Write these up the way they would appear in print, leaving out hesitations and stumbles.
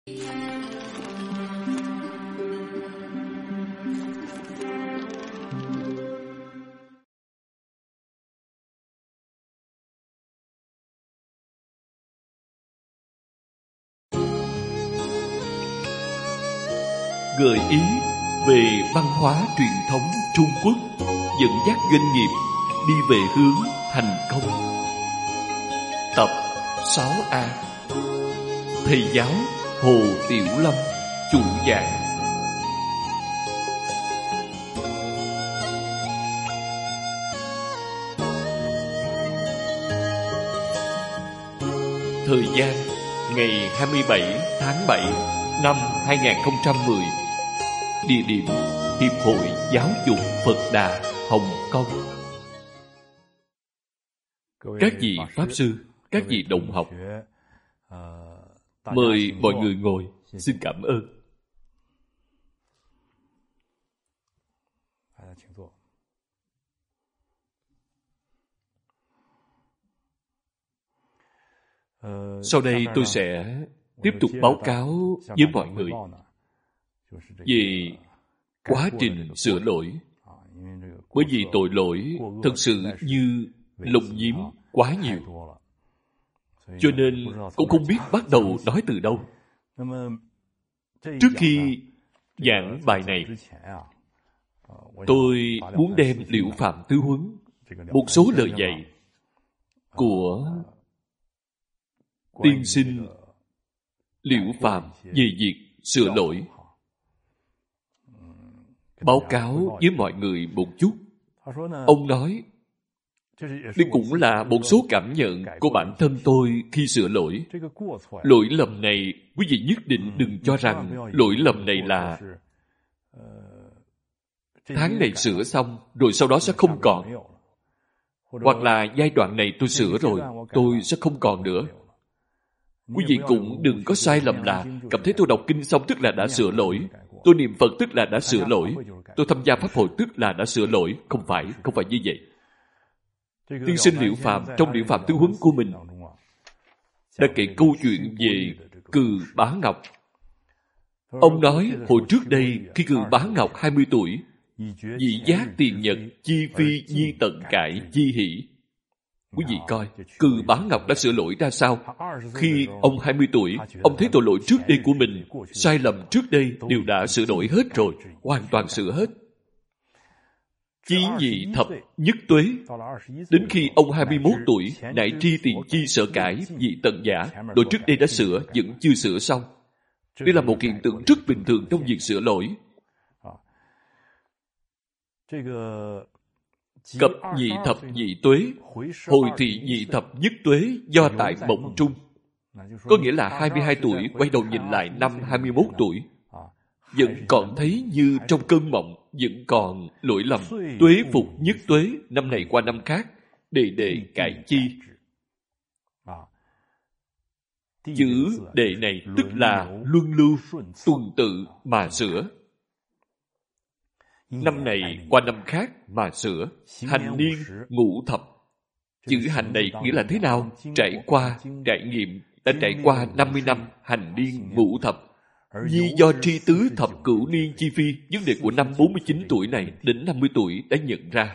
Gợi ý về văn hóa truyền thống Trung Quốc dẫn dắt doanh nghiệp đi về hướng thành công. Tập 6A. Thầy giáo Hồ Tiểu Lâm chủ giảng. Thời gian ngày 27 tháng 7 năm 2010. Địa điểm Hiệp hội Giáo dục Phật Đà Hồng Kông. Các vị Pháp Sư, các vị đồng học, mời mọi người ngồi. Xin cảm ơn. Sau đây tôi sẽ tiếp tục báo cáo với mọi người về quá trình sửa lỗi. Bởi vì tội lỗi thật sự như lồng nhiễm quá nhiều, cho nên cũng không biết bắt đầu nói từ đâu. Trước khi giảng bài này, tôi muốn đem Liễu Phạm Tứ Huấn, một số lời dạy của tiên sinh Liễu Phạm về việc sửa lỗi báo cáo với mọi người một chút. Ông nói, đây cũng là một số cảm nhận của bản thân tôi khi sửa lỗi. Lỗi lầm này, quý vị nhất định đừng cho rằng lỗi lầm này là tháng này sửa xong, rồi sau đó sẽ không còn. Hoặc là giai đoạn này tôi sửa rồi, tôi sẽ không còn nữa. Quý vị cũng đừng có sai lầm là cảm thấy tôi đọc kinh xong tức là đã sửa lỗi, tôi niệm Phật tức là đã sửa lỗi, tôi tham gia pháp hội tức là đã sửa lỗi. Không phải như vậy. Tiên sinh Liễu Phạm trong Liễu Phạm Tứ Huấn của mình đã kể câu chuyện về Cừ Bá Ngọc. Ông nói hồi trước đây khi Cừ Bá Ngọc 20 tuổi, dị giác tiền nhật chi phi nhi tận cải chi hỷ. Quý vị coi, Cừ Bá Ngọc đã sửa lỗi ra sao? Khi ông 20 tuổi, ông thấy tội lỗi trước đây của mình, sai lầm trước đây đều đã sửa đổi hết rồi, hoàn toàn sửa hết. Chí nhị thập nhất tuế. Đến khi ông 21 tuổi, nảy tri tiền chi sợ cải, dị tận giả, đội trước đây đã sửa, vẫn chưa sửa xong. Đây là một hiện tượng rất bình thường trong việc sửa lỗi. Cập nhị thập nhị tuế, hồi thị nhị thập nhất tuế do tại mộng trung. Có nghĩa là 22 tuổi quay đầu nhìn lại năm 21 tuổi, vẫn còn thấy như trong cơn mộng, vẫn còn lỗi lầm. Tuế phục nhất tuế, năm này qua năm khác, đệ cải chi. Chữ đệ này tức là luân lưu, tuần tự mà sửa. Năm này qua năm khác mà sửa. Hành niên ngũ thập. Chữ hành này nghĩa là thế nào? Trải qua, trải nghiệm, đã trải qua 50 năm hành niên ngũ thập. Nhi do tri tứ thập cửu niên chi phi, vấn đề của năm 49 tuổi này đến 50 tuổi đã nhận ra.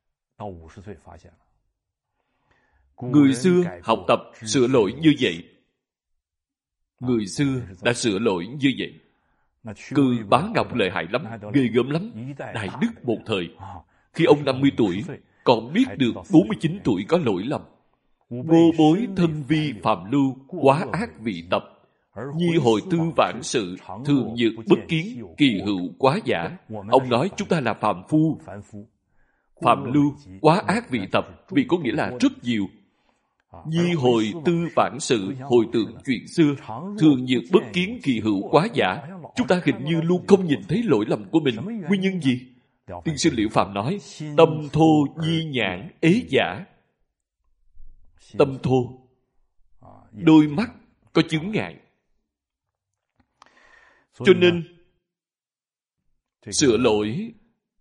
Người xưa học tập sửa lỗi như vậy. Người xưa đã sửa lỗi như vậy. Cừ Bá Ngọc lợi hại lắm, ghê gớm lắm, đại đức một thời. Khi ông 50 tuổi, còn biết được 49 tuổi có lỗi lầm. Vô bối thân vi phạm lưu, quá ác vị tập. Nhi hồi tư vãn sự, thường nhược bất kiến, kỳ hữu quá giả. Ông nói chúng ta là phàm phu. Phạm lưu, quá ác vị tập, vì có nghĩa là rất nhiều. Nhi hồi tư vãn sự, hồi tưởng chuyện xưa, thường nhược bất kiến, kỳ hữu quá giả. Chúng ta hình như luôn không nhìn thấy lỗi lầm của mình. Nguyên nhân gì? Tiên sinh Liễu Phạm nói, tâm thô nhi nhãn ế giả. Tâm thô, đôi mắt có chướng ngại. Cho nên sửa lỗi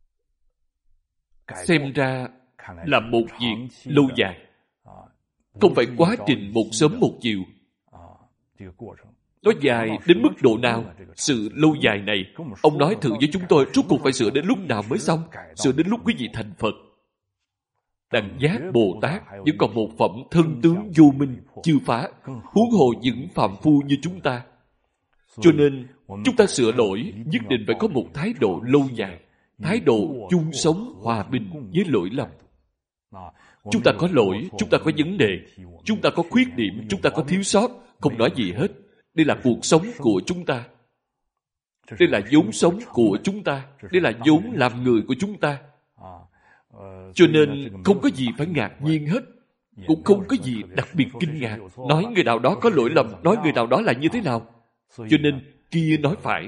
xem ra là một việc lâu dài, không phải quá trình một sớm một chiều. Nó dài đến mức độ nào? Sự lâu dài này, ông nói thử với chúng tôi rốt cuộc phải sửa đến lúc nào mới xong? Sửa đến lúc quý vị thành Phật. Đẳng giác Bồ Tát vẫn còn một phẩm thân tướng vô minh, chưa phá, huống hồ những phàm phu như chúng ta. Cho nên, chúng ta sửa đổi nhất định phải có một thái độ lâu dài, thái độ chung sống hòa bình với lỗi lầm. Chúng ta có lỗi, chúng ta có vấn đề, chúng ta có khuyết điểm, chúng ta có thiếu sót, không nói gì hết. Đây là cuộc sống của chúng ta. Đây là vốn sống của chúng ta. Đây là vốn làm người của chúng ta. Cho nên không có gì phải ngạc nhiên hết. Cũng không có gì đặc biệt kinh ngạc. Nói người nào đó có lỗi lầm, nói người nào đó là như thế nào. Cho nên kia nói phải.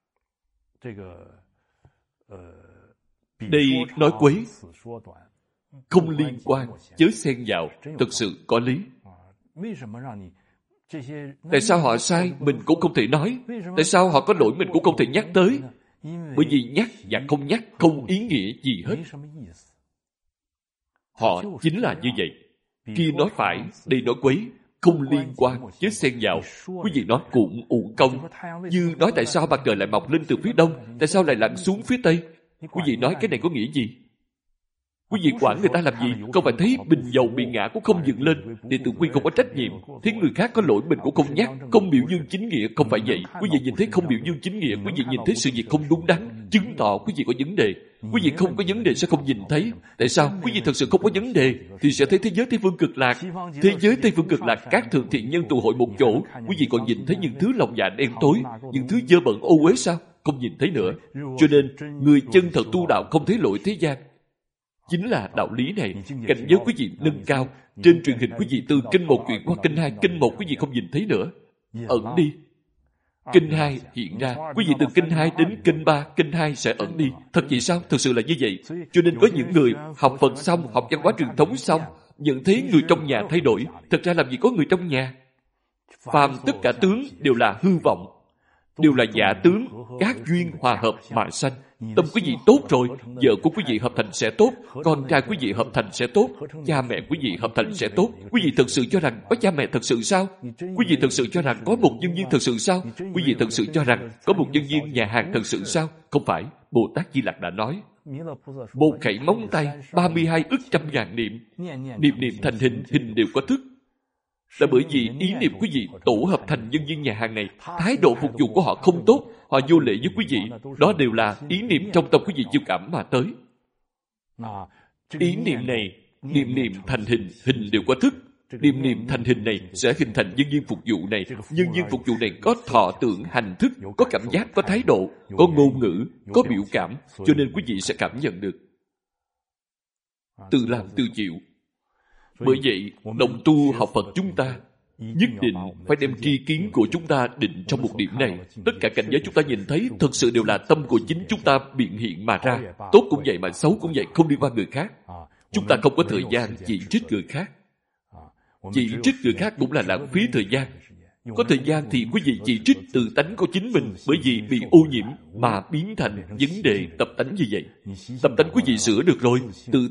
Đây nói quấy, không liên quan, chớ xen vào, thực sự có lý. Tại sao họ sai, mình cũng không thể nói. Tại sao họ có lỗi, mình cũng không thể nhắc tới. Bởi vì nhắc và không nhắc không ý nghĩa gì hết. Họ chính là như vậy. Kia nói phải, đây nói quấy, không liên quan, chứ xen vào. Quý vị nói cũng uổng công. Như nói tại sao mặt trời lại mọc lên từ phía đông, tại sao lại lặn xuống phía tây. Quý vị nói cái này có nghĩa gì? Quý vị quản người ta làm gì? Không phải thấy bình dầu bị ngã cũng không dựng lên. Đệ tử quy không có trách nhiệm. Thấy người khác có lỗi mình cũng không nhắc. Không biểu dương chính nghĩa, không phải vậy. Quý vị nhìn thấy không biểu dương chính nghĩa, quý vị nhìn thấy sự việc không đúng đắn, chứng tỏ quý vị có vấn đề. Quý vị không có vấn đề sẽ không nhìn thấy. Tại sao? Quý vị thật sự không có vấn đề thì sẽ thấy thế giới Tây Phương Cực Lạc. Thế giới Tây Phương Cực Lạc, các thượng thiện nhân tụ hội một chỗ. Quý vị còn nhìn thấy những thứ lòng dạ đen tối, những thứ dơ bẩn ô uế sao? Không nhìn thấy nữa. Cho nên người chân thật tu đạo không thấy lỗi thế gian. Chính là đạo lý này. Cảnh giới quý vị nâng cao. Trên truyền hình quý vị từ kênh 1 chuyển qua kênh 2, kênh 1 quý vị không nhìn thấy nữa. Ẩn đi. Kênh 2 hiện ra. Quý vị từ kênh 2 đến kênh 3, kênh 2 sẽ ẩn đi. Thật vậy sao? Thực sự là như vậy. Cho nên có những người học Phật xong, học văn hóa truyền thống xong, nhận thấy người trong nhà thay đổi. Thật ra làm gì có người trong nhà. Phàm tất cả tướng đều là hư vọng, đều là giả tướng, các duyên hòa hợp mà sanh. Tâm quý vị tốt rồi, vợ của quý vị hợp thành sẽ tốt, con trai quý vị hợp thành sẽ tốt, cha mẹ quý vị hợp thành sẽ tốt. Quý vị thực sự cho rằng có cha mẹ thật sự sao? Quý vị thực sự cho rằng có một nhân viên thật sự sao? Quý vị thực sự cho rằng có một nhân viên nhà hàng thật sự sao? Không phải. Bồ Tát Di Lặc đã nói, một khẩy móng tay, 32 ức trăm ngàn niệm, niệm niệm thành hình, hình đều có thức. Là bởi vì ý niệm quý vị tổ hợp thành nhân viên nhà hàng này, thái độ phục vụ của họ không tốt, họ vô lễ với quý vị, đó đều là ý niệm trong tâm quý vị chiêu cảm mà tới. Ý niệm này, niệm niệm thành hình, hình đều có thức. Niệm niệm thành hình này sẽ hình thành nhân viên phục vụ này. Nhân viên phục vụ này có thọ tưởng hành thức, có cảm giác, có thái độ, có ngôn ngữ, có biểu cảm, cho nên quý vị sẽ cảm nhận được. Tự làm tự chịu. Bởi vậy, đồng tu học Phật chúng ta nhất định phải đem tri kiến của chúng ta định trong một điểm này. Tất cả cảnh giới chúng ta nhìn thấy thực sự đều là tâm của chính chúng ta biện hiện mà ra. Tốt cũng vậy mà xấu cũng vậy, không liên quan người khác. Chúng ta không có thời gian chỉ trích người khác. Chỉ trích người khác cũng là lãng phí thời gian. Có thời gian thì quý vị chỉ trích tự tánh của chính mình, bởi vì bị ô nhiễm mà biến thành vấn đề tập tánh như vậy. Tập tánh quý vị sửa được rồi,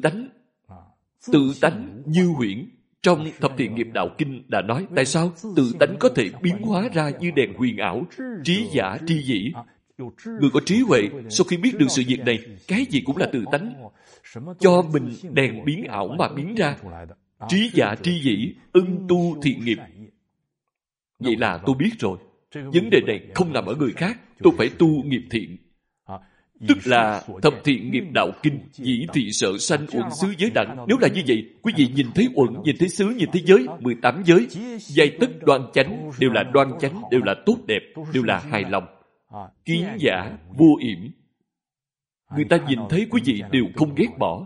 tự tánh như huyễn. Trong Thập Thiện Nghiệp Đạo Kinh đã nói tại sao tự tánh có thể biến hóa ra như đèn huyền ảo, trí giả tri dĩ. Người có trí huệ sau khi biết được sự việc này, cái gì cũng là tự tánh, cho mình đèn biến ảo mà biến ra. Trí giả tri dĩ, ưng tu thiện nghiệp. Vậy là tôi biết rồi, vấn đề này không nằm ở người khác, tôi phải tu nghiệp thiện. Tức là Thập Thiện Nghiệp Đạo Kinh, dĩ thị sở sanh uẩn xứ giới đẳng. Nếu là như vậy, quý vị nhìn thấy uẩn, nhìn thấy xứ, nhìn thấy giới, 18 giới, giai tất đoan chánh, đều là đoan chánh, đều là tốt đẹp, đều là hài lòng. Kiến giả, vô yểm. Người ta nhìn thấy quý vị đều không ghét bỏ.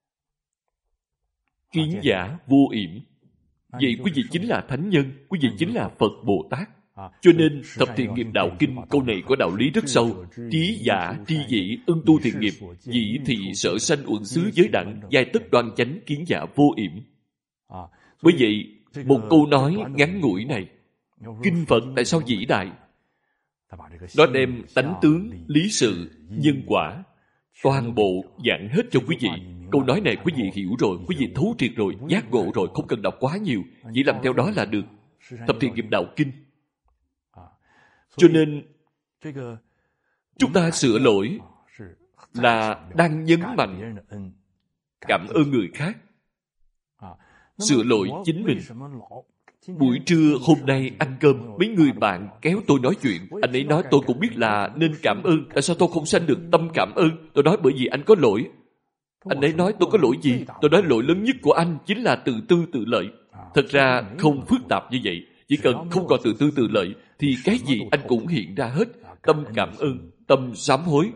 Kiến giả, vô yểm. Vậy quý vị chính là thánh nhân, quý vị chính là Phật Bồ Tát. Cho nên, Thập Thiện Nghiệp Đạo Kinh, câu này có đạo lý rất sâu. Trí giả, tri dĩ, ưng tu thiện nghiệp, dĩ thị sở sanh uẩn xứ giới đẳng, giai tất đoan chánh, kiến giả vô yểm. Bởi vậy, một câu nói ngắn ngủi này, Kinh Phật tại sao vĩ đại? Nó đem tánh tướng, lý sự, nhân quả, toàn bộ giảng hết cho quý vị. Câu nói này quý vị hiểu rồi, quý vị thấu triệt rồi, giác ngộ rồi, không cần đọc quá nhiều, chỉ làm theo đó là được. Thập Thiện Nghiệp Đạo Kinh Cho nên, chúng ta sửa lỗi là đang nhấn mạnh cảm ơn người khác. Sửa lỗi chính mình. Buổi trưa hôm nay ăn cơm, mấy người bạn kéo tôi nói chuyện. Anh ấy nói tôi cũng biết là nên cảm ơn. Tại sao tôi không sanh được tâm cảm ơn? Tôi nói bởi vì anh có lỗi. Anh ấy nói tôi có lỗi gì? Tôi nói lỗi lớn nhất của anh chính là tự tư tự lợi. Thật ra không phức tạp như vậy. Chỉ cần không còn tự tư tự lợi thì cái gì anh cũng hiện ra hết. Tâm cảm ơn, tâm sám hối.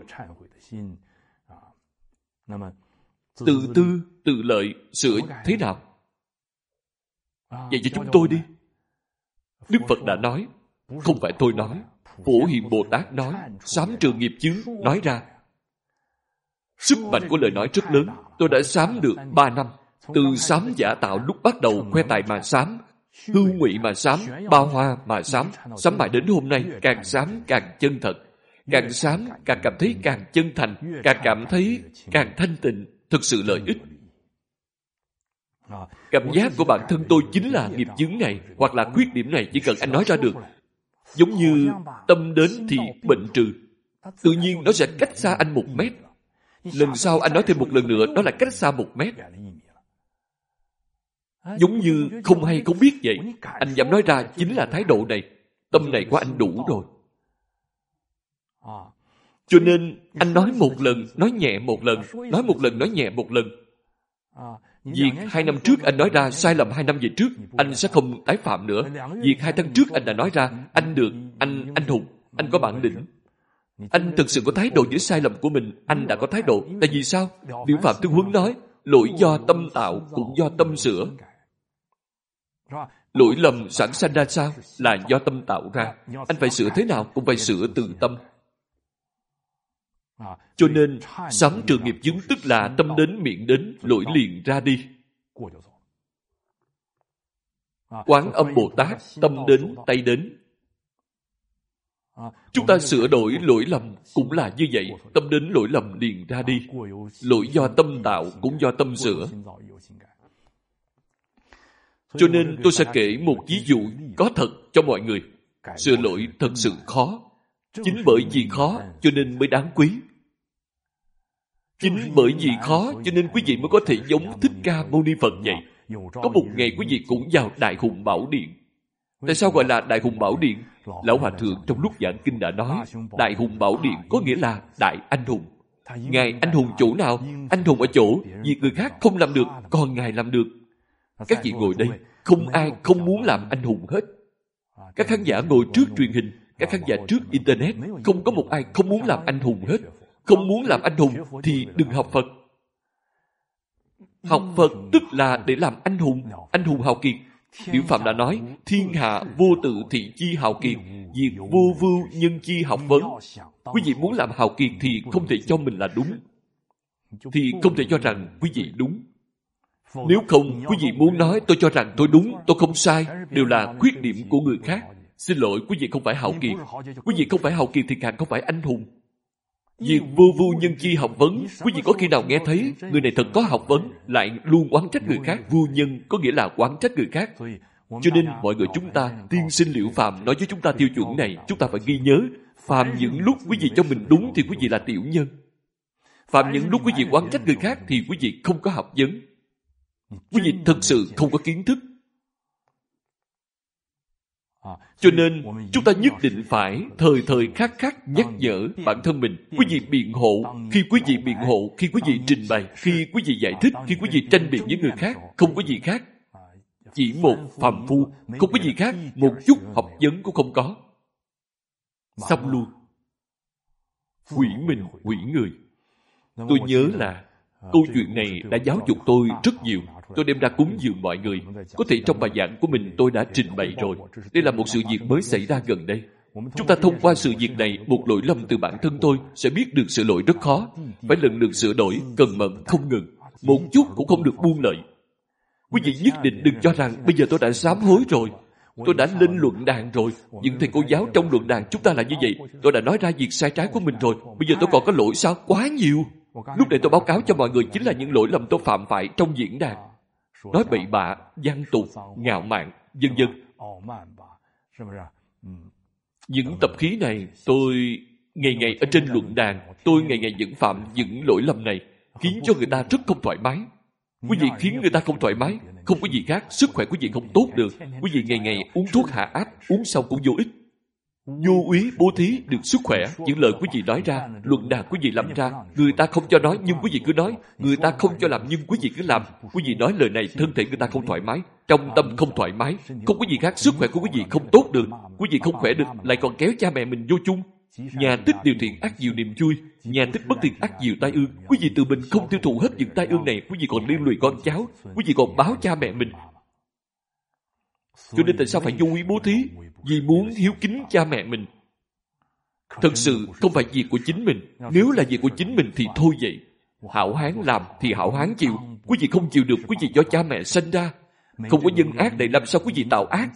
Tự tư tự lợi sửa thế nào? Vậy cho chúng tôi đi. Đức Phật đã nói, không phải tôi nói, Phổ Hiền Bồ Tát nói, sám trừ nghiệp chướng nói ra. Sức mạnh của lời nói rất lớn. Tôi đã sám được 3 năm. Từ sám giả tạo lúc bắt đầu khoe tài mà sám, hưu ngụy mà sám, bao hoa mà sám mãi đến hôm nay, càng sám càng chân thật. Càng sám càng cảm thấy càng chân thành, càng cảm thấy càng thanh tịnh, thực sự lợi ích. Cảm giác của bản thân tôi chính là nghiệp chướng này, hoặc là khuyết điểm này, chỉ cần anh nói ra được. Giống như tâm đến thì bệnh trừ. Tự nhiên nó sẽ cách xa anh 1 mét. Lần sau anh nói thêm một lần nữa, đó là cách xa 1 mét. Giống như không hay không biết vậy. Anh dám nói ra chính là thái độ này. Tâm này của anh đủ rồi. Cho nên anh nói một lần, nói nhẹ một lần, nói một lần, nói nhẹ một lần. Việc 2 năm trước anh nói ra sai lầm 2 năm về trước, anh sẽ không tái phạm nữa. Việc 2 tháng trước anh đã nói ra, anh được, anh hùng, anh có bản lĩnh. Anh thực sự có thái độ với sai lầm của mình, anh đã có thái độ. Tại vì sao? Liễu Phạm Tương Huấn nói, lỗi do tâm tạo cũng do tâm sửa. Lỗi lầm sản sanh ra sao? Là do tâm tạo ra. Anh phải sửa thế nào cũng phải sửa từ tâm. Cho nên, sám trừ nghiệp chướng tức là tâm đến miệng đến, lỗi liền ra đi. Quán Âm Bồ Tát, tâm đến, tay đến. Chúng ta sửa đổi lỗi lầm cũng là như vậy. Tâm đến lỗi lầm liền ra đi. Lỗi do tâm tạo cũng do tâm sửa. Cho nên tôi sẽ kể một ví dụ có thật cho mọi người. Sửa lỗi thật sự khó. Chính bởi vì khó cho nên mới đáng quý. Chính bởi vì khó cho nên quý vị mới có thể giống Thích Ca Mâu Ni Phật vậy. Có một ngày quý vị cũng vào Đại Hùng Bảo Điện. Tại sao gọi là Đại Hùng Bảo Điện? Lão Hòa Thượng trong lúc giảng kinh đã nói, Đại Hùng Bảo Điện có nghĩa là Đại Anh Hùng. Ngài anh hùng chỗ nào? Anh hùng ở chỗ việc người khác không làm được, còn Ngài làm được. Các vị ngồi đây, không ai không muốn làm anh hùng hết. Các khán giả ngồi trước truyền hình, các khán giả trước Internet, không có một ai không muốn làm anh hùng hết. Không muốn làm anh hùng thì đừng học Phật. Học Phật tức là để làm anh hùng hào kiệt. Liễu Phạm đã nói, thiên hạ vô tự thị chi hào kiệt, việc vô vưu nhân chi học vấn. Quý vị muốn làm hào kiệt thì không thể cho mình là đúng. Thì không thể cho rằng quý vị đúng. Nếu không, quý vị muốn nói tôi cho rằng tôi đúng, tôi không sai, đều là khuyết điểm của người khác. Xin lỗi, quý vị không phải hào kiệt. Quý vị không phải hào kiệt thì càng không phải anh hùng. Việc vô vưu nhân chi học vấn, quý vị có khi nào nghe thấy người này thật có học vấn, lại luôn oán trách người khác? Vô nhân có nghĩa là oán trách người khác. Cho nên mọi người chúng ta, tiên sinh Liễu Phạm nói với chúng ta tiêu chuẩn này, chúng ta phải ghi nhớ. Phàm những lúc quý vị cho mình đúng thì quý vị là tiểu nhân. Phàm những lúc quý vị oán trách người khác thì quý vị không có học vấn. Quý vị thật sự không có kiến thức. Cho nên, chúng ta nhất định phải thời thời khắc khắc nhắc nhở bản thân mình. Quý vị biện hộ, khi quý vị biện hộ, khi quý vị trình bày, khi quý vị giải thích, khi quý vị tranh biện với người khác, không có gì khác. Chỉ một phàm phu, không có gì khác, một chút học vấn cũng không có. Xong luôn. Hủy mình, hủy người. Tôi nhớ là câu chuyện này đã giáo dục tôi rất nhiều. Tôi đem ra cúng dường mọi người. Có thể trong bài giảng của mình tôi đã trình bày rồi. Đây là một sự việc mới xảy ra gần đây. Chúng ta thông qua sự việc này, một lỗi lầm từ bản thân tôi sẽ biết được sửa lỗi rất khó. Phải lần lượt sửa đổi, cần mẫn, không ngừng. Một chút cũng không được buông lợi. Quý vị nhất định đừng cho rằng bây giờ tôi đã sám hối rồi. Tôi đã lên luận đàn rồi. Những thầy cô giáo trong luận đàn chúng ta là như vậy. Tôi đã nói ra việc sai trái của mình rồi. Bây giờ tôi còn có lỗi sao? Quá nhiều. Lúc này tôi báo cáo cho mọi người chính là những lỗi lầm tôi phạm phải trong diễn đàn. Nói bậy bạ, văn tục, ngạo mạn, vân vân. Những tập khí này tôi ngày ngày ở trên luận đàn, tôi ngày ngày vẫn phạm những lỗi lầm này, khiến cho người ta rất không thoải mái. Quý vị khiến người ta không thoải mái, không có gì khác, sức khỏe quý vị không tốt được. Quý vị ngày ngày uống thuốc hạ áp, uống xong cũng vô ích. Vô úy bố thí được sức khỏe. Những lời quý vị nói ra, luận đàn quý vị làm ra, người ta không cho nói nhưng quý vị cứ nói, người ta không cho làm nhưng quý vị cứ làm. Quý vị nói lời này, thân thể người ta không thoải mái, trong tâm không thoải mái, không có gì khác, sức khỏe của quý vị không tốt được. Quý vị không khỏe được, lại còn kéo cha mẹ mình vô chung. Nhà tích điều thiện ác nhiều niềm vui, nhà tích bất thiện ác nhiều tai ương. Quý vị tự mình không tiêu thụ hết những tai ương này, quý vị còn liên lụy con cháu, quý vị còn báo cha mẹ mình. Cho nên tại sao phải vô úy bố thí? Vì muốn hiếu kính cha mẹ mình. Thật sự không phải việc của chính mình. Nếu là việc của chính mình thì thôi vậy. Hảo hán làm thì hảo hán chịu. Quý vị không chịu được, quý vị do cha mẹ sinh ra. Không có nhân ác để làm sao quý vị tạo ác.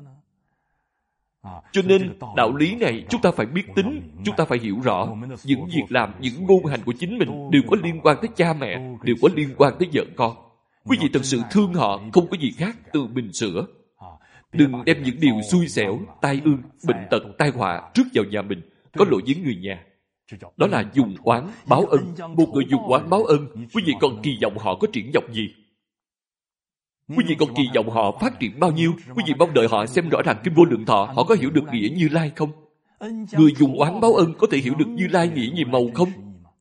Cho nên đạo lý này chúng ta phải biết tính, chúng ta phải hiểu rõ. Những việc làm, những ngôn hành của chính mình đều có liên quan tới cha mẹ, đều có liên quan tới vợ con. Quý vị thật sự thương họ, không có gì khác, tự mình sửa. Đừng đem những điều xui xẻo, tai ương, bệnh tật, tai họa trước vào nhà mình, có lỗi với người nhà. Đó là dùng oán báo ân. Một người dùng oán báo ân, quý vị còn kỳ vọng họ có triển vọng gì? Quý vị còn kỳ vọng họ phát triển bao nhiêu? Quý vị mong đợi họ xem rõ ràng Kinh Vô Lượng Thọ, họ có hiểu được nghĩa Như Lai không? Người dùng oán báo ân có thể hiểu được Như Lai nghĩa nhiệm màu không?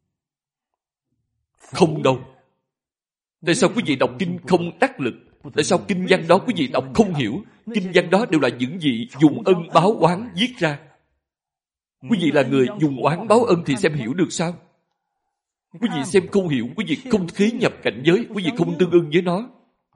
Không đâu. Tại sao quý vị đọc kinh không đắc lực? Tại sao kinh văn đó quý vị đọc không hiểu? Kinh văn đó đều là những gì dùng ân báo oán viết ra. Quý vị là người dùng oán báo ân thì xem hiểu được sao? Quý vị xem không hiểu, quý vị không khế nhập cảnh giới, quý vị không tương ưng với nó.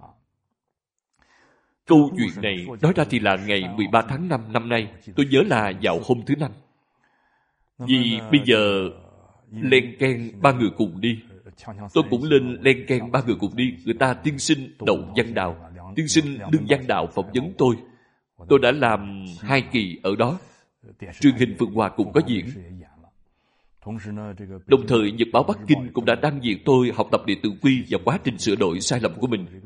Câu chuyện này nói ra thì là ngày 13 tháng 5 năm nay. Tôi nhớ là vào hôm thứ Năm. Vì bây giờ len keng 3 người cùng đi. Tôi cũng lên len keng 3 người cùng đi. Người ta tiên sinh Đậu Văn Đạo, tiên sinh Lương Văn Đạo phỏng vấn tôi. Tôi đã làm 2 kỳ ở đó. Truyền hình Phượng Hòa cũng có diễn. Đồng thời Nhật báo Bắc Kinh cũng đã đăng diện tôi học tập Đệ Tử Quy và quá trình sửa đổi sai lầm của mình.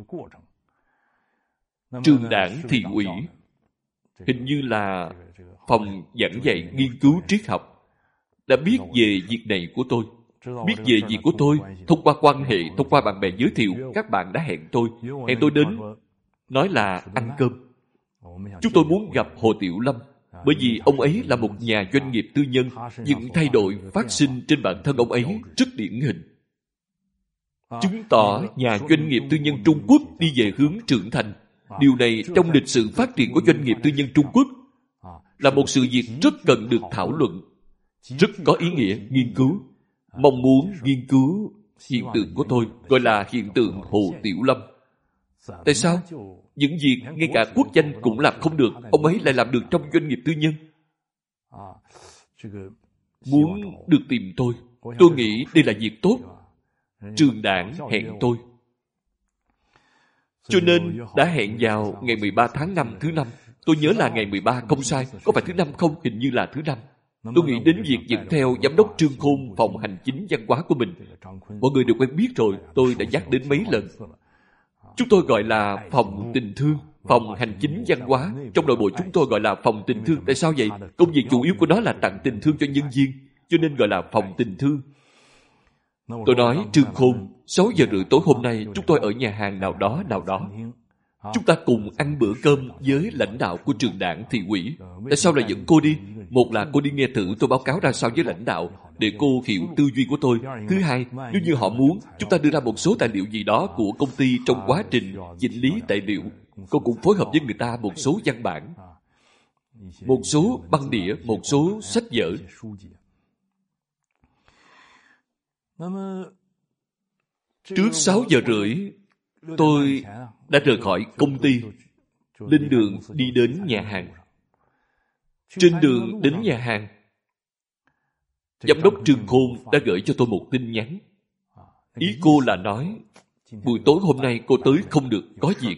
Trường đảng thị ủy, hình như là phòng giảng dạy nghiên cứu triết học, đã biết về việc này của tôi. Biết về việc của tôi thông qua quan hệ, thông qua bạn bè giới thiệu. Các bạn đã hẹn tôi đến, nói là ăn cơm. Chúng tôi muốn gặp Hồ Tiểu Lâm, bởi vì ông ấy là một nhà doanh nghiệp tư nhân. Những thay đổi phát sinh trên bản thân ông ấy rất điển hình, chứng tỏ nhà doanh nghiệp tư nhân Trung Quốc đi về hướng trưởng thành. Điều này trong lịch sử phát triển của doanh nghiệp tư nhân Trung Quốc là một sự việc rất cần được thảo luận, rất có ý nghĩa nghiên cứu. Mong muốn nghiên cứu hiện tượng của tôi gọi là hiện tượng Hồ Tiểu Lâm. Tại sao? Những việc ngay cả quốc danh cũng làm không được, ông ấy lại làm được trong doanh nghiệp tư nhân. Muốn được tìm tôi nghĩ đây là việc tốt. Trường đảng hẹn tôi, cho nên đã hẹn vào ngày 13 tháng 5 thứ Năm. Tôi nhớ là ngày 13 không sai. Có phải thứ Năm không? Hình như là thứ Năm. Tôi nghĩ đến việc dẫn theo giám đốc Trương Khôn phòng hành chính văn hóa của mình. Mọi người đều quen biết rồi, tôi đã nhắc đến mấy lần. Chúng tôi gọi là phòng tình thương, phòng hành chính văn hóa. Trong nội bộ chúng tôi gọi là phòng tình thương. Tại sao vậy? Công việc chủ yếu của nó là tặng tình thương cho nhân viên, cho nên gọi là phòng tình thương. Tôi nói Trương Khôn, 6 giờ rưỡi tối hôm nay chúng tôi ở nhà hàng nào đó. Chúng ta cùng ăn bữa cơm với lãnh đạo của trường đảng thị ủy. Tại sao lại dẫn cô đi? Một là cô đi nghe thử tôi báo cáo ra sao với lãnh đạo, để cô hiểu tư duy của tôi. Thứ hai, nếu như họ muốn, chúng ta đưa ra một số tài liệu gì đó của công ty trong quá trình chỉnh lý tài liệu. Cô cũng phối hợp với người ta một số văn bản, một số băng đĩa, một số sách vở. Trước 6 giờ rưỡi, tôi đã rời khỏi công ty, lên đường đi đến nhà hàng. Trên đường đến nhà hàng, giám đốc Trương Khôn đã gửi cho tôi một tin nhắn. Ý cô là nói, buổi tối hôm nay cô tới không được, có việc.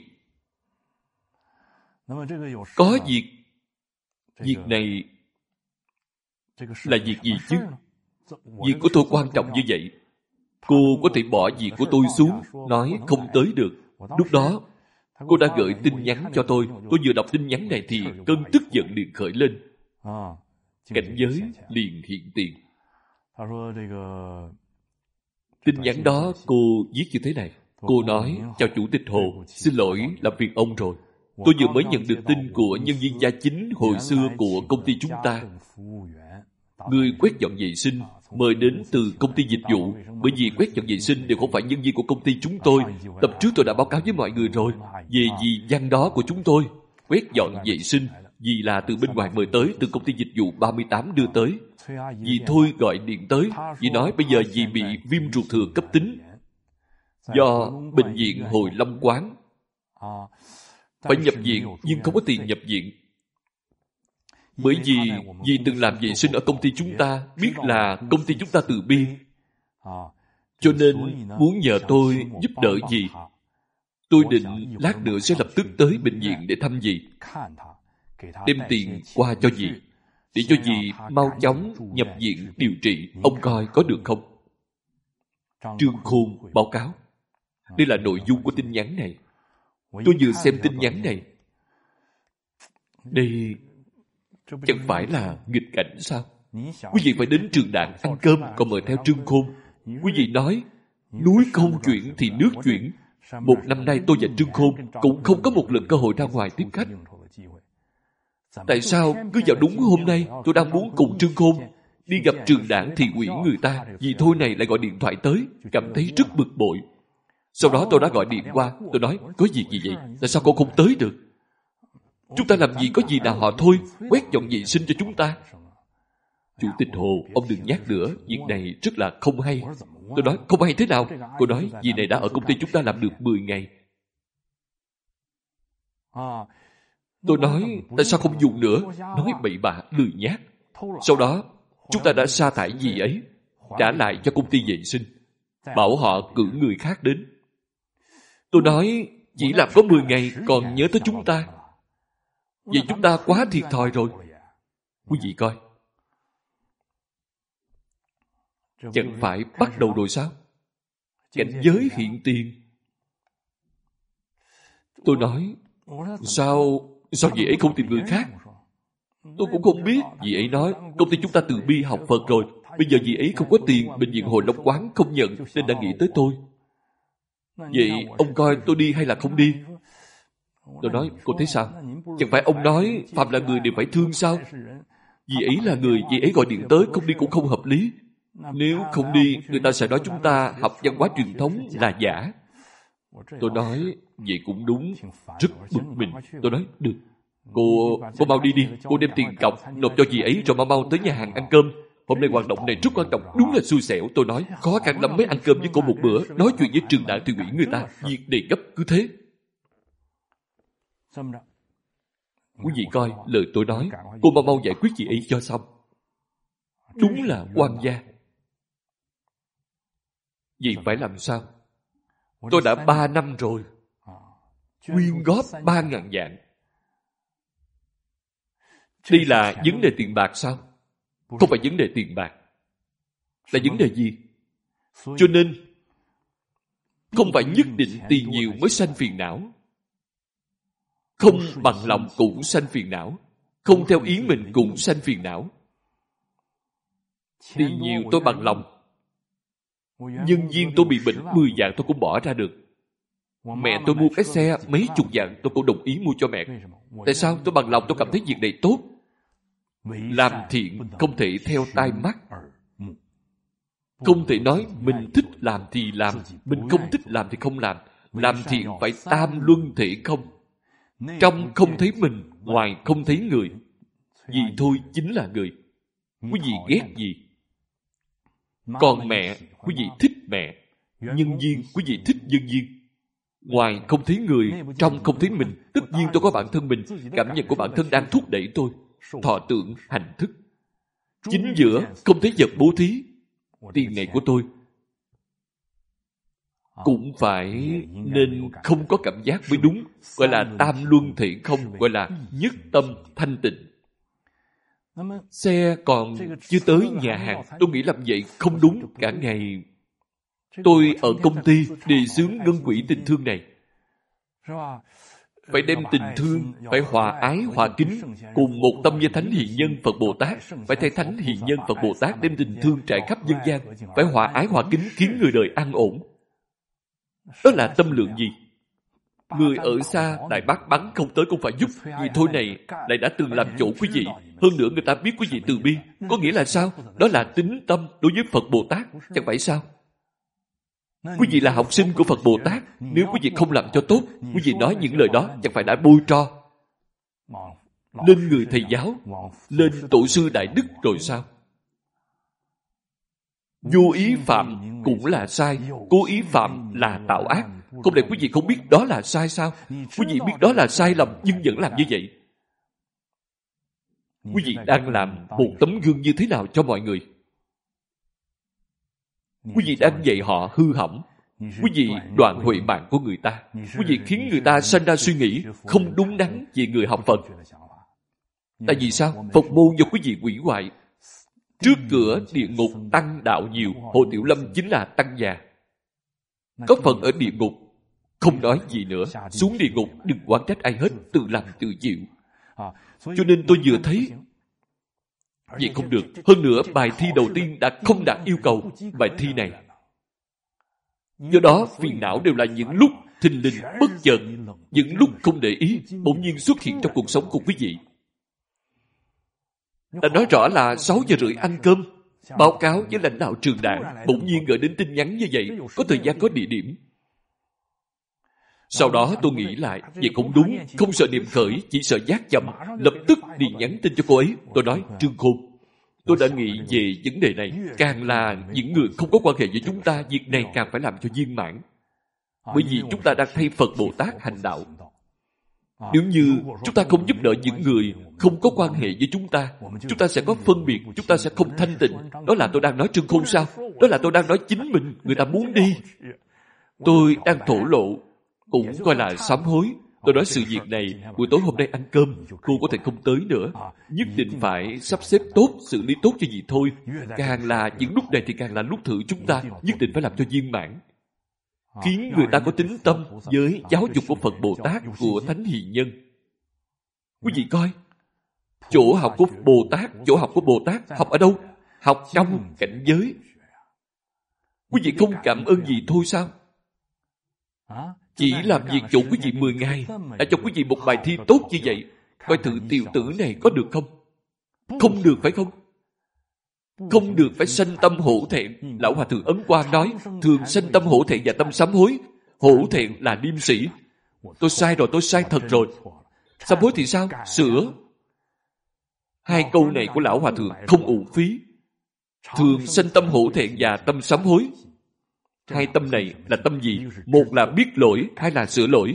Có việc? Việc này là việc gì chứ? Việc của tôi quan trọng như vậy. Cô có thể bỏ việc của tôi xuống, nói không tới được. Lúc đó, cô đã gửi tin nhắn cho tôi. Tôi vừa đọc tin nhắn này thì cơn tức giận liền khởi lên. cảnh giới liền hiện tiền. Tin nhắn đó cô viết như thế này. Cô nói, chào Chủ tịch Hồ, xin lỗi làm phiền ông rồi. Tôi vừa mới nhận được tin của nhân viên gia chính hồi xưa của công ty chúng ta. Người quét dọn vệ sinh mời đến từ công ty dịch vụ, bởi vì quét dọn vệ sinh đều không phải nhân viên của công ty chúng tôi. Tập trước tôi đã báo cáo với mọi người rồi về dì văn đó của chúng tôi. Quét dọn vệ sinh, dì là từ bên ngoài mời tới, từ công ty dịch vụ 38 đưa tới. Dì Thôi gọi điện tới, dì nói bây giờ dì bị viêm ruột thừa cấp tính do bệnh viện Hồi Long Quán, phải nhập viện nhưng không có tiền nhập viện. Bởi vì dì từng làm vệ sinh ở công ty chúng ta, biết là công ty chúng ta từ bi, cho nên muốn nhờ tôi giúp đỡ dì. Tôi định lát nữa sẽ lập tức tới bệnh viện để thăm dì, đem tiền qua cho dì, để cho dì mau chóng nhập viện điều trị. Ông coi có được không? Trương Khôn báo cáo. Đây là nội dung của tin nhắn này. Tôi vừa xem tin nhắn này. Đây chẳng phải là nghịch cảnh sao? Quý vị phải đến Trường Đạn ăn cơm còn mời theo Trương Khôn. Quý vị nói núi không chuyển thì nước chuyển. Một năm nay tôi và Trương Khôn cũng không có một lần cơ hội ra ngoài tiếp khách. Tại sao cứ vào đúng hôm nay tôi đang muốn cùng Trương Khôn đi gặp Trường Đạn thị ủy người ta, vì Thôi này lại gọi điện thoại tới, cảm thấy rất bực bội. Sau đó tôi đã gọi điện qua, tôi nói có việc gì vậy? Tại sao cô không tới được? Chúng ta làm gì có gì nào họ Thôi quét dọn vệ sinh cho chúng ta. Chủ tịch Hồ, ông đừng nhắc nữa, việc này rất là không hay. Tôi nói không hay thế nào? Cô nói vì này đã ở công ty chúng ta làm được 10 ngày. Tôi nói tại sao không dùng nữa? Nói bậy bạ, lười nhác. Sau đó chúng ta đã sa thải dì ấy, trả lại cho công ty vệ sinh, bảo họ cử người khác đến. Tôi nói chỉ làm có 10 ngày còn nhớ tới chúng ta, vậy chúng ta quá thiệt thòi rồi. Quý vị coi, chẳng phải bắt đầu rồi sao? Cảnh giới hiện tiền. Tôi nói sao dì ấy không tìm người khác? Tôi cũng không biết. Dì ấy nói công ty chúng ta từ bi học Phật rồi, bây giờ dì ấy không có tiền, bệnh viện Hồi Long Quán không nhận, nên đã nghĩ tới tôi. Vậy ông coi tôi đi hay là không đi? Tôi nói cô thấy sao? Chẳng phải ông nói phạm là người đều phải thương sao? Dì ấy là người, dì ấy gọi điện tới, không đi cũng không hợp lý. Nếu không đi, người ta sẽ nói chúng ta học văn hóa truyền thống là giả. Tôi nói vậy cũng đúng, rất bực mình. Tôi nói được, cô mau đi đi, cô đem tiền cọc nộp cho dì ấy rồi mau tới nhà hàng ăn cơm. Hôm nay hoạt động này rất quan trọng, đúng là xui xẻo. Tôi nói khó khăn lắm mới ăn cơm với cô một bữa, nói chuyện với Trường Đạn thị ủy người ta, việc đề gấp cứ thế. Quý vị coi lời tôi nói, cô mau giải quyết chị ấy cho xong. Đúng là oan gia. Vậy phải làm sao? Tôi đã 3 năm rồi, quyên góp 3.000 vạn. Đây là vấn đề tiền bạc sao? Không phải vấn đề tiền bạc. Là vấn đề gì? Cho nên không phải nhất định tiền nhiều mới sanh phiền não. Không bằng lòng cũng sanh phiền não, không theo ý mình cũng sanh phiền não. Tiền nhiều tôi bằng lòng, nhân viên tôi bị bệnh 10 vạn tôi cũng bỏ ra được. Mẹ tôi mua cái xe mấy chục vạn tôi cũng đồng ý mua cho mẹ. Tại sao? Tôi bằng lòng, tôi cảm thấy việc này tốt. Làm thiện không thể theo tai mắt. Không thể nói mình thích làm thì làm, mình không thích làm thì không làm. Làm thiện phải tam luân thể không. Trong không thấy mình, ngoài không thấy người. Vì Thôi chính là người. Quý vị ghét gì? Còn mẹ, quý vị thích mẹ. Nhân viên, quý vị thích nhân viên. Ngoài không thấy người, trong không thấy mình. Tất nhiên tôi có bản thân mình. Cảm nhận của bản thân đang thúc đẩy tôi. Thọ tưởng, hành thức. Chính giữa, không thấy vật bố thí. Tiền này của tôi cũng phải nên không có cảm giác mới đúng. Gọi là tam luân thể không, gọi là nhất tâm thanh tịnh. Xe còn chưa tới nhà hàng, tôi nghĩ làm vậy không đúng. Cả ngày tôi ở công ty đề xướng ngân quỹ tình thương này. phải đem tình thương, phải hòa ái, hòa kính, cùng một tâm với Thánh Hiền Nhân Phật Bồ Tát, phải thay Thánh Hiền Nhân Phật Bồ Tát đem tình thương trải khắp nhân gian, phải hòa ái, hòa kính, khiến người đời an ổn. Đó là tâm lượng gì? Người ở xa, Đại Bác bắn không tới cũng phải giúp, vì thôi này lại đã từng làm chỗ quý vị. Hơn nữa người ta biết quý vị từ bi. Có nghĩa là sao? Đó là tính tâm đối với Phật Bồ Tát, chẳng phải sao? Quý vị là học sinh của Phật Bồ Tát, nếu quý vị không làm cho tốt, quý vị nói những lời đó chẳng phải đã bôi tro lên người thầy giáo, lên tổ sư đại đức rồi sao? Vô ý phạm cũng là sai, cố ý phạm là tạo ác. Không lẽ quý vị không biết đó là sai sao? Quý vị biết đó là sai lầm nhưng vẫn làm như vậy. Quý vị đang làm một tấm gương như thế nào cho mọi người? Quý vị đang dạy họ hư hỏng. Quý vị đoạn huệ mạng của người ta. Quý vị khiến người ta sanh ra suy nghĩ không đúng đắn về người học Phật. Tại vì sao? Phật môn do quý vị hủy hoại. Trước cửa địa ngục tăng đạo nhiều, Hồ Tiểu Lâm chính là tăng già. Có phần ở địa ngục, không nói gì nữa. Xuống địa ngục đừng oán trách ai hết, tự làm tự chịu. Cho nên tôi vừa thấy vậy không được. Hơn nữa bài thi đầu tiên đã không đạt yêu cầu. Bài thi này, do đó phiền não đều là những lúc thình lình bất chợt, những lúc không để ý bỗng nhiên xuất hiện trong cuộc sống của quý vị. Đã nói rõ là 6:30 ăn cơm, báo cáo với lãnh đạo trường đảng, bỗng nhiên gửi đến tin nhắn như vậy, có thời gian, có địa điểm. Sau đó tôi nghĩ lại, vậy cũng đúng, không sợ niệm khởi, chỉ sợ giác chậm, lập tức đi nhắn tin cho cô ấy. Tôi nói, Trương Khôn, tôi đã nghĩ về vấn đề này, càng là những người không có quan hệ với chúng ta, việc này càng phải làm cho viên mãn. Bởi vì chúng ta đang thay Phật Bồ Tát hành đạo. Nếu như chúng ta không giúp đỡ những người không có quan hệ với chúng ta sẽ có phân biệt, chúng ta sẽ không thanh tịnh. Đó là tôi đang nói Trương Khôn sao? Đó là tôi đang nói chính mình, người ta muốn đi. Tôi đang thổ lộ, cũng coi là sám hối. Tôi nói sự việc này, buổi tối hôm nay ăn cơm, cô có thể không tới nữa. Nhất định phải sắp xếp tốt, xử lý tốt cho gì thôi. Càng là những lúc này thì càng là lúc thử chúng ta, nhất định phải làm cho viên mãn. Khiến người ta có tính tâm với giáo dục của Phật Bồ Tát, của Thánh Hiền Nhân. Quý vị coi, chỗ học của Bồ Tát, chỗ học của Bồ Tát, học ở đâu? Học trong cảnh giới. Quý vị không cảm ơn gì thôi sao? Chỉ làm việc chỗ quý vị 10 ngày, đã cho quý vị một bài thi tốt như vậy. Coi thử tiểu tử này có được không? Không được phải không? Không được phải sanh tâm hổ thẹn. Lão Hòa Thượng Ấn Quang nói, thường sanh tâm hổ thẹn và tâm sám hối. Hổ thẹn là liêm sĩ. Tôi sai rồi, tôi sai thật rồi. Sám hối thì sao? Sửa. Hai câu này của Lão Hòa Thượng không uổng phí. Thường sanh tâm hổ thẹn và tâm sám hối. Hai tâm này là tâm gì? Một là biết lỗi, hai là sửa lỗi.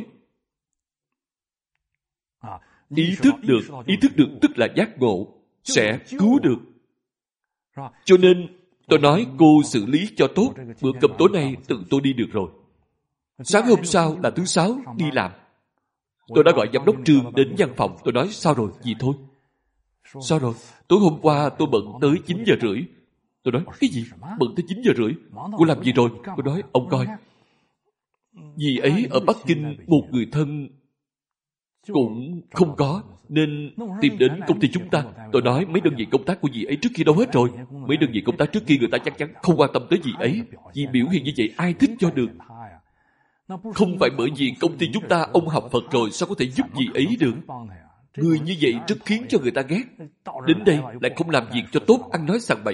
Ý thức được tức là giác ngộ, sẽ cứu được. Cho nên tôi nói cô xử lý cho tốt, bữa cơm tối nay tự tôi đi được rồi. Sáng hôm sau là thứ Sáu đi làm. Tôi đã gọi giám đốc trường đến văn phòng. Tôi nói sao rồi, gì thôi. Sao rồi, tối hôm qua tôi bận tới 9:30. Tôi nói, cái gì? Bận tới 9:30? Cô làm gì rồi? Tôi nói, ông coi. Dì ấy ở Bắc Kinh, một người thân cũng không có, nên tìm đến công ty chúng ta. Tôi nói, mấy đơn vị công tác của dì ấy trước kia đâu hết rồi. Mấy đơn vị công tác trước kia người ta chắc chắn không quan tâm tới dì ấy. Dì biểu hiện như vậy ai thích cho được. Không phải bởi vì công ty chúng ta ông học Phật rồi sao có thể giúp dì ấy được. Người như vậy rất khiến cho người ta ghét. Đến đây lại không làm việc cho tốt, ăn nói sằng bậy.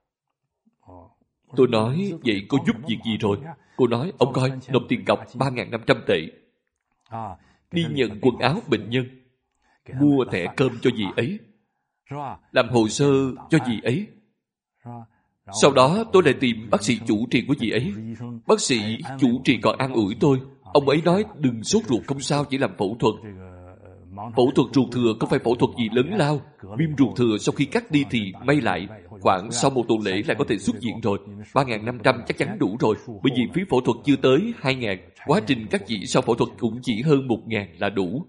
Tôi nói, vậy cô giúp việc gì rồi? Cô nói, ông coi, nộp tiền cọc 3.500 tệ. Đi nhận quần áo bệnh nhân, mua thẻ cơm cho dì ấy, làm hồ sơ cho dì ấy. Sau đó tôi lại tìm bác sĩ chủ trị của dì ấy. Bác sĩ chủ trị còn an ủi tôi. Ông ấy nói đừng sốt ruột, không sao, chỉ làm phẫu thuật. Phẫu thuật ruột thừa không phải phẫu thuật gì lớn lao. Viêm ruột thừa sau khi cắt đi thì may lại, khoảng sau một tuần lễ lại có thể xuất viện rồi. 3.500 chắc chắn đủ rồi, bởi vì phí phẫu thuật chưa tới 2.000. Quá trình cắt chỉ sau phẫu thuật cũng chỉ hơn 1.000 là đủ.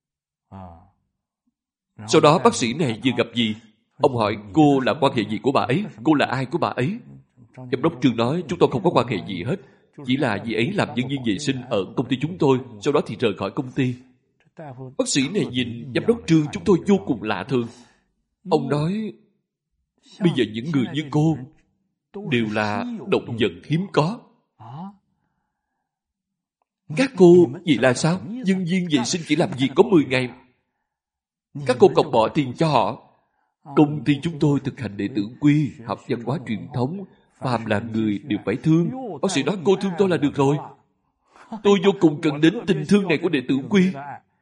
Sau đó bác sĩ này vừa gặp dì. Ông hỏi cô là quan hệ gì của bà ấy, cô là ai của bà ấy. Giám đốc trường nói chúng tôi không có quan hệ gì hết, chỉ là dì ấy làm nhân viên vệ sinh ở công ty chúng tôi, sau đó thì rời khỏi công ty. Bác sĩ này nhìn giám đốc Trương chúng tôi vô cùng lạ thường. Ông nói, bây giờ những người như cô đều là động vật hiếm có. Các cô, vậy là sao? Nhân viên vệ sinh chỉ làm việc có 10 ngày. Các cô còn bỏ tiền cho họ. Công ty chúng tôi thực hành đệ tử quy, học văn hóa truyền thống, phàm là người đều phải thương. Bác sĩ nói cô thương tôi là được rồi. Tôi vô cùng cần đến tình thương này của đệ tử quy.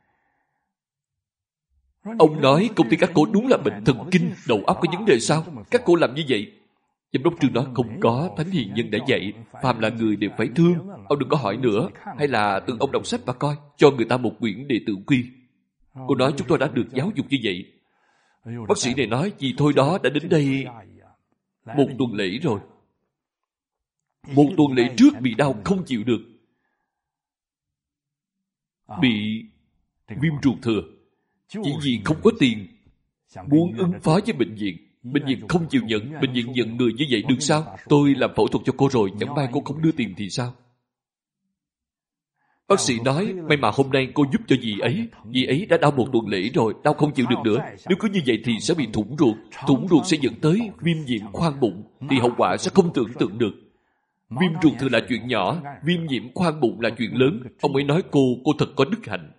Ông nói công ty các cô đúng là bệnh thần kinh, đầu óc có vấn đề sao? Các cô làm như vậy. Giám đốc Trương nói không có, Thánh Hiền Nhân đã dạy, phàm là người đều phải thương. Ông đừng có hỏi nữa, hay là tự ông đọc sách mà coi, cho người ta một quyển đệ tử quy. Cô nói chúng tôi đã được giáo dục như vậy. Bác sĩ này nói vì thôi đó đã đến đây 1 tuần lễ rồi. 1 tuần lễ trước bị đau không chịu được. Bị viêm ruột thừa. Chỉ vì không có tiền, muốn ứng phó với bệnh viện. Bệnh viện không chịu nhận. Bệnh viện nhận người như vậy được sao? Tôi làm phẫu thuật cho cô rồi, chẳng may cô không đưa tiền thì sao? Bác sĩ nói, may mà hôm nay cô giúp cho dì ấy. Dì ấy đã đau 1 tuần lễ rồi, đau không chịu được nữa. Nếu cứ như vậy thì sẽ bị thủng ruột. Thủng ruột sẽ dẫn tới viêm nhiễm khoang bụng, thì hậu quả sẽ không tưởng tượng được. Viêm ruột thừa là chuyện nhỏ, viêm nhiễm khoang bụng là chuyện lớn. Ông ấy nói cô thật có đức hạnh.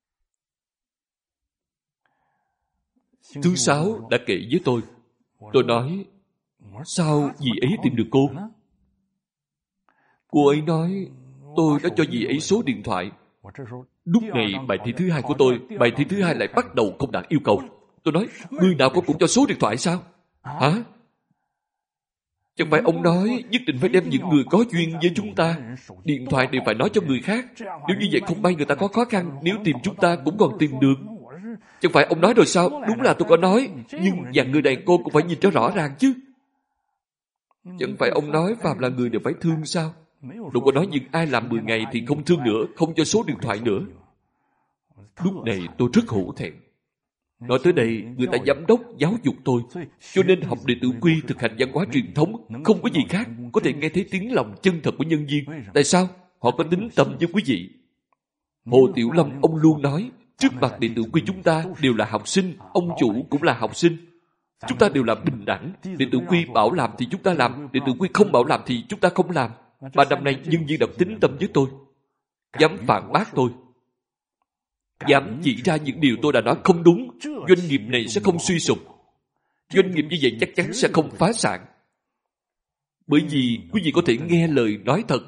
Thứ 6 đã kể với tôi. Tôi nói, sao dì ấy tìm được cô? Cô ấy nói, tôi đã cho dì ấy số điện thoại. Lúc này bài thi thứ 2 của tôi, bài thi thứ 2 lại bắt đầu không đạt yêu cầu. Tôi nói, người nào có cũng cho số điện thoại sao? Hả? Chẳng phải ông nói nhất định phải đem những người có duyên với chúng ta, điện thoại đều phải nói cho người khác. Nếu như vậy không may người ta có khó khăn, nếu tìm chúng ta cũng còn tìm được. Chẳng phải ông nói rồi sao? Đúng là tôi có nói, nhưng dạng người này cô cũng phải nhìn cho rõ ràng chứ. Chẳng phải ông nói phàm là người đều phải thương sao? Đâu có nói những ai làm 10 ngày thì không thương nữa, không cho số điện thoại nữa. Lúc này tôi rất hổ thẹn. Nói tới đây, người ta giám đốc giáo dục tôi. Cho nên học đệ tử quy thực hành văn hóa truyền thống, không có gì khác, có thể nghe thấy tiếng lòng chân thật của nhân viên. Tại sao? Họ có tính tâm với quý vị. Hồ Tiểu Lâm, ông luôn nói, trước mặt đệ tử quy chúng ta đều là học sinh, ông chủ cũng là học sinh. Chúng ta đều là bình đẳng. Đệ tử quy bảo làm thì chúng ta làm, đệ tử quy không bảo làm thì chúng ta không làm. 3 năm nay nhân viên đã tính tâm với tôi, dám phản bác tôi, dám chỉ ra những điều tôi đã nói không đúng. Doanh nghiệp này sẽ không suy sụp. Doanh nghiệp như vậy chắc chắn sẽ không phá sản. Bởi vì quý vị có thể nghe lời nói thật.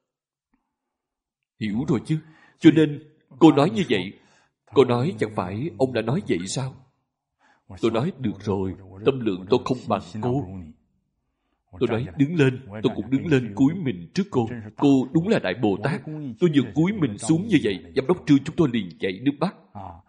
Hiểu rồi chứ? Cho nên cô nói như vậy. Cô nói chẳng phải ông đã nói vậy sao? Tôi nói được rồi, tâm lượng tôi không bằng cô. Tôi nói đứng lên, tôi cũng đứng lên cúi mình trước cô. Cô đúng là Đại Bồ Tát. Tôi vừa cúi mình xuống như vậy, giám đốc Trương chúng tôi liền chảy nước mắt.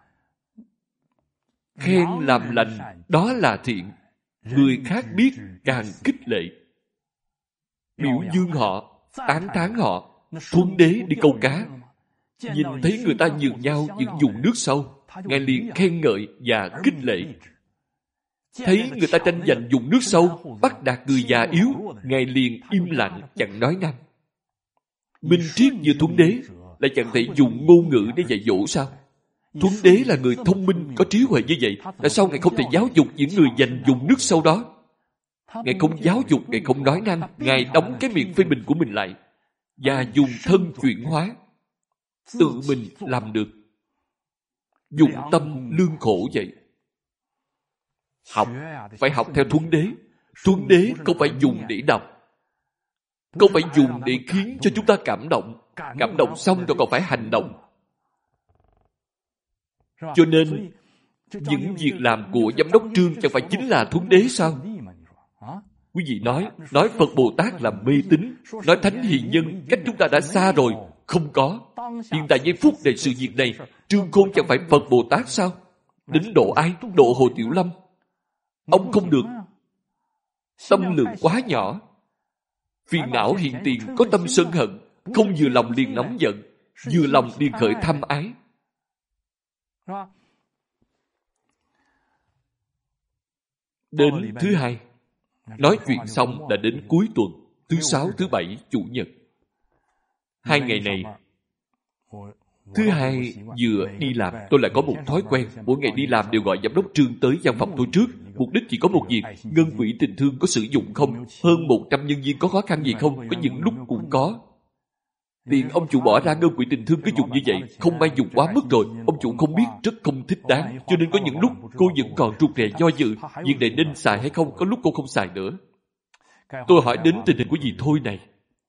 Khen làm lành, đó là thiện. Người khác biết càng khích lệ. Biểu dương họ, tán thán họ. Thuấn Đế đi câu cá, nhìn thấy người ta nhường nhau những vùng nước sâu, Ngài liền khen ngợi và khích lệ. Thấy người ta tranh giành vùng nước sâu, bắt đạt người già yếu, Ngài liền im lặng chẳng nói năng. Minh triết như Thuấn Đế lại chẳng thể dùng ngôn ngữ để dạy dỗ sao? Thuấn Đế là người thông minh, có trí huệ như vậy, tại sao Ngài không thể giáo dục những người giành vùng nước sâu đó? Ngài không giáo dục, Ngài không nói năng, Ngài đóng cái miệng phê bình của mình lại và dùng thân chuyển hóa. Tự mình làm được. Dụng tâm lương khổ vậy. Học, phải học theo Thuấn Đế. Thuấn Đế không phải dùng để đọc, không phải dùng để khiến cho chúng ta cảm động. Cảm động xong rồi còn phải hành động. Cho nên, những việc làm của giám đốc Trương chẳng phải chính là Thuấn Đế sao? Quý vị nói Phật Bồ Tát là mê tín, nói Thánh Hiền Nhân cách chúng ta đã xa rồi. Không có. Hiện tại giây phút này sự việc này, Trương Khôn chẳng phải Phật Bồ Tát sao? Đến độ ai? Độ Hồ Tiểu Lâm. Ông không được. Tâm lượng quá nhỏ. Phiền não hiện tiền, có tâm sân hận, không vừa lòng liền nóng giận, vừa lòng liền khởi tham ái. Đến thứ 2, nói chuyện xong đã đến cuối tuần, thứ 6, thứ 7, Chủ nhật. 2 ngày này, Thứ hai, vừa đi làm tôi lại có một thói quen, mỗi ngày đi làm đều gọi giám đốc Trương tới văn phòng tôi trước. Mục đích chỉ có một việc: ngân quỹ tình thương có sử dụng không? Hơn 100 nhân viên có khó khăn gì không? Có những lúc cũng có. Tiền ông chủ bỏ ra ngân quỹ tình thương cứ dùng như vậy, không may dùng quá mức rồi. Ông chủ không biết, rất không thích đáng. Cho nên có những lúc cô vẫn còn rụt rè do dự, việc này nên xài hay không, có lúc cô không xài nữa. Tôi hỏi đến tình hình của dì Thôi này.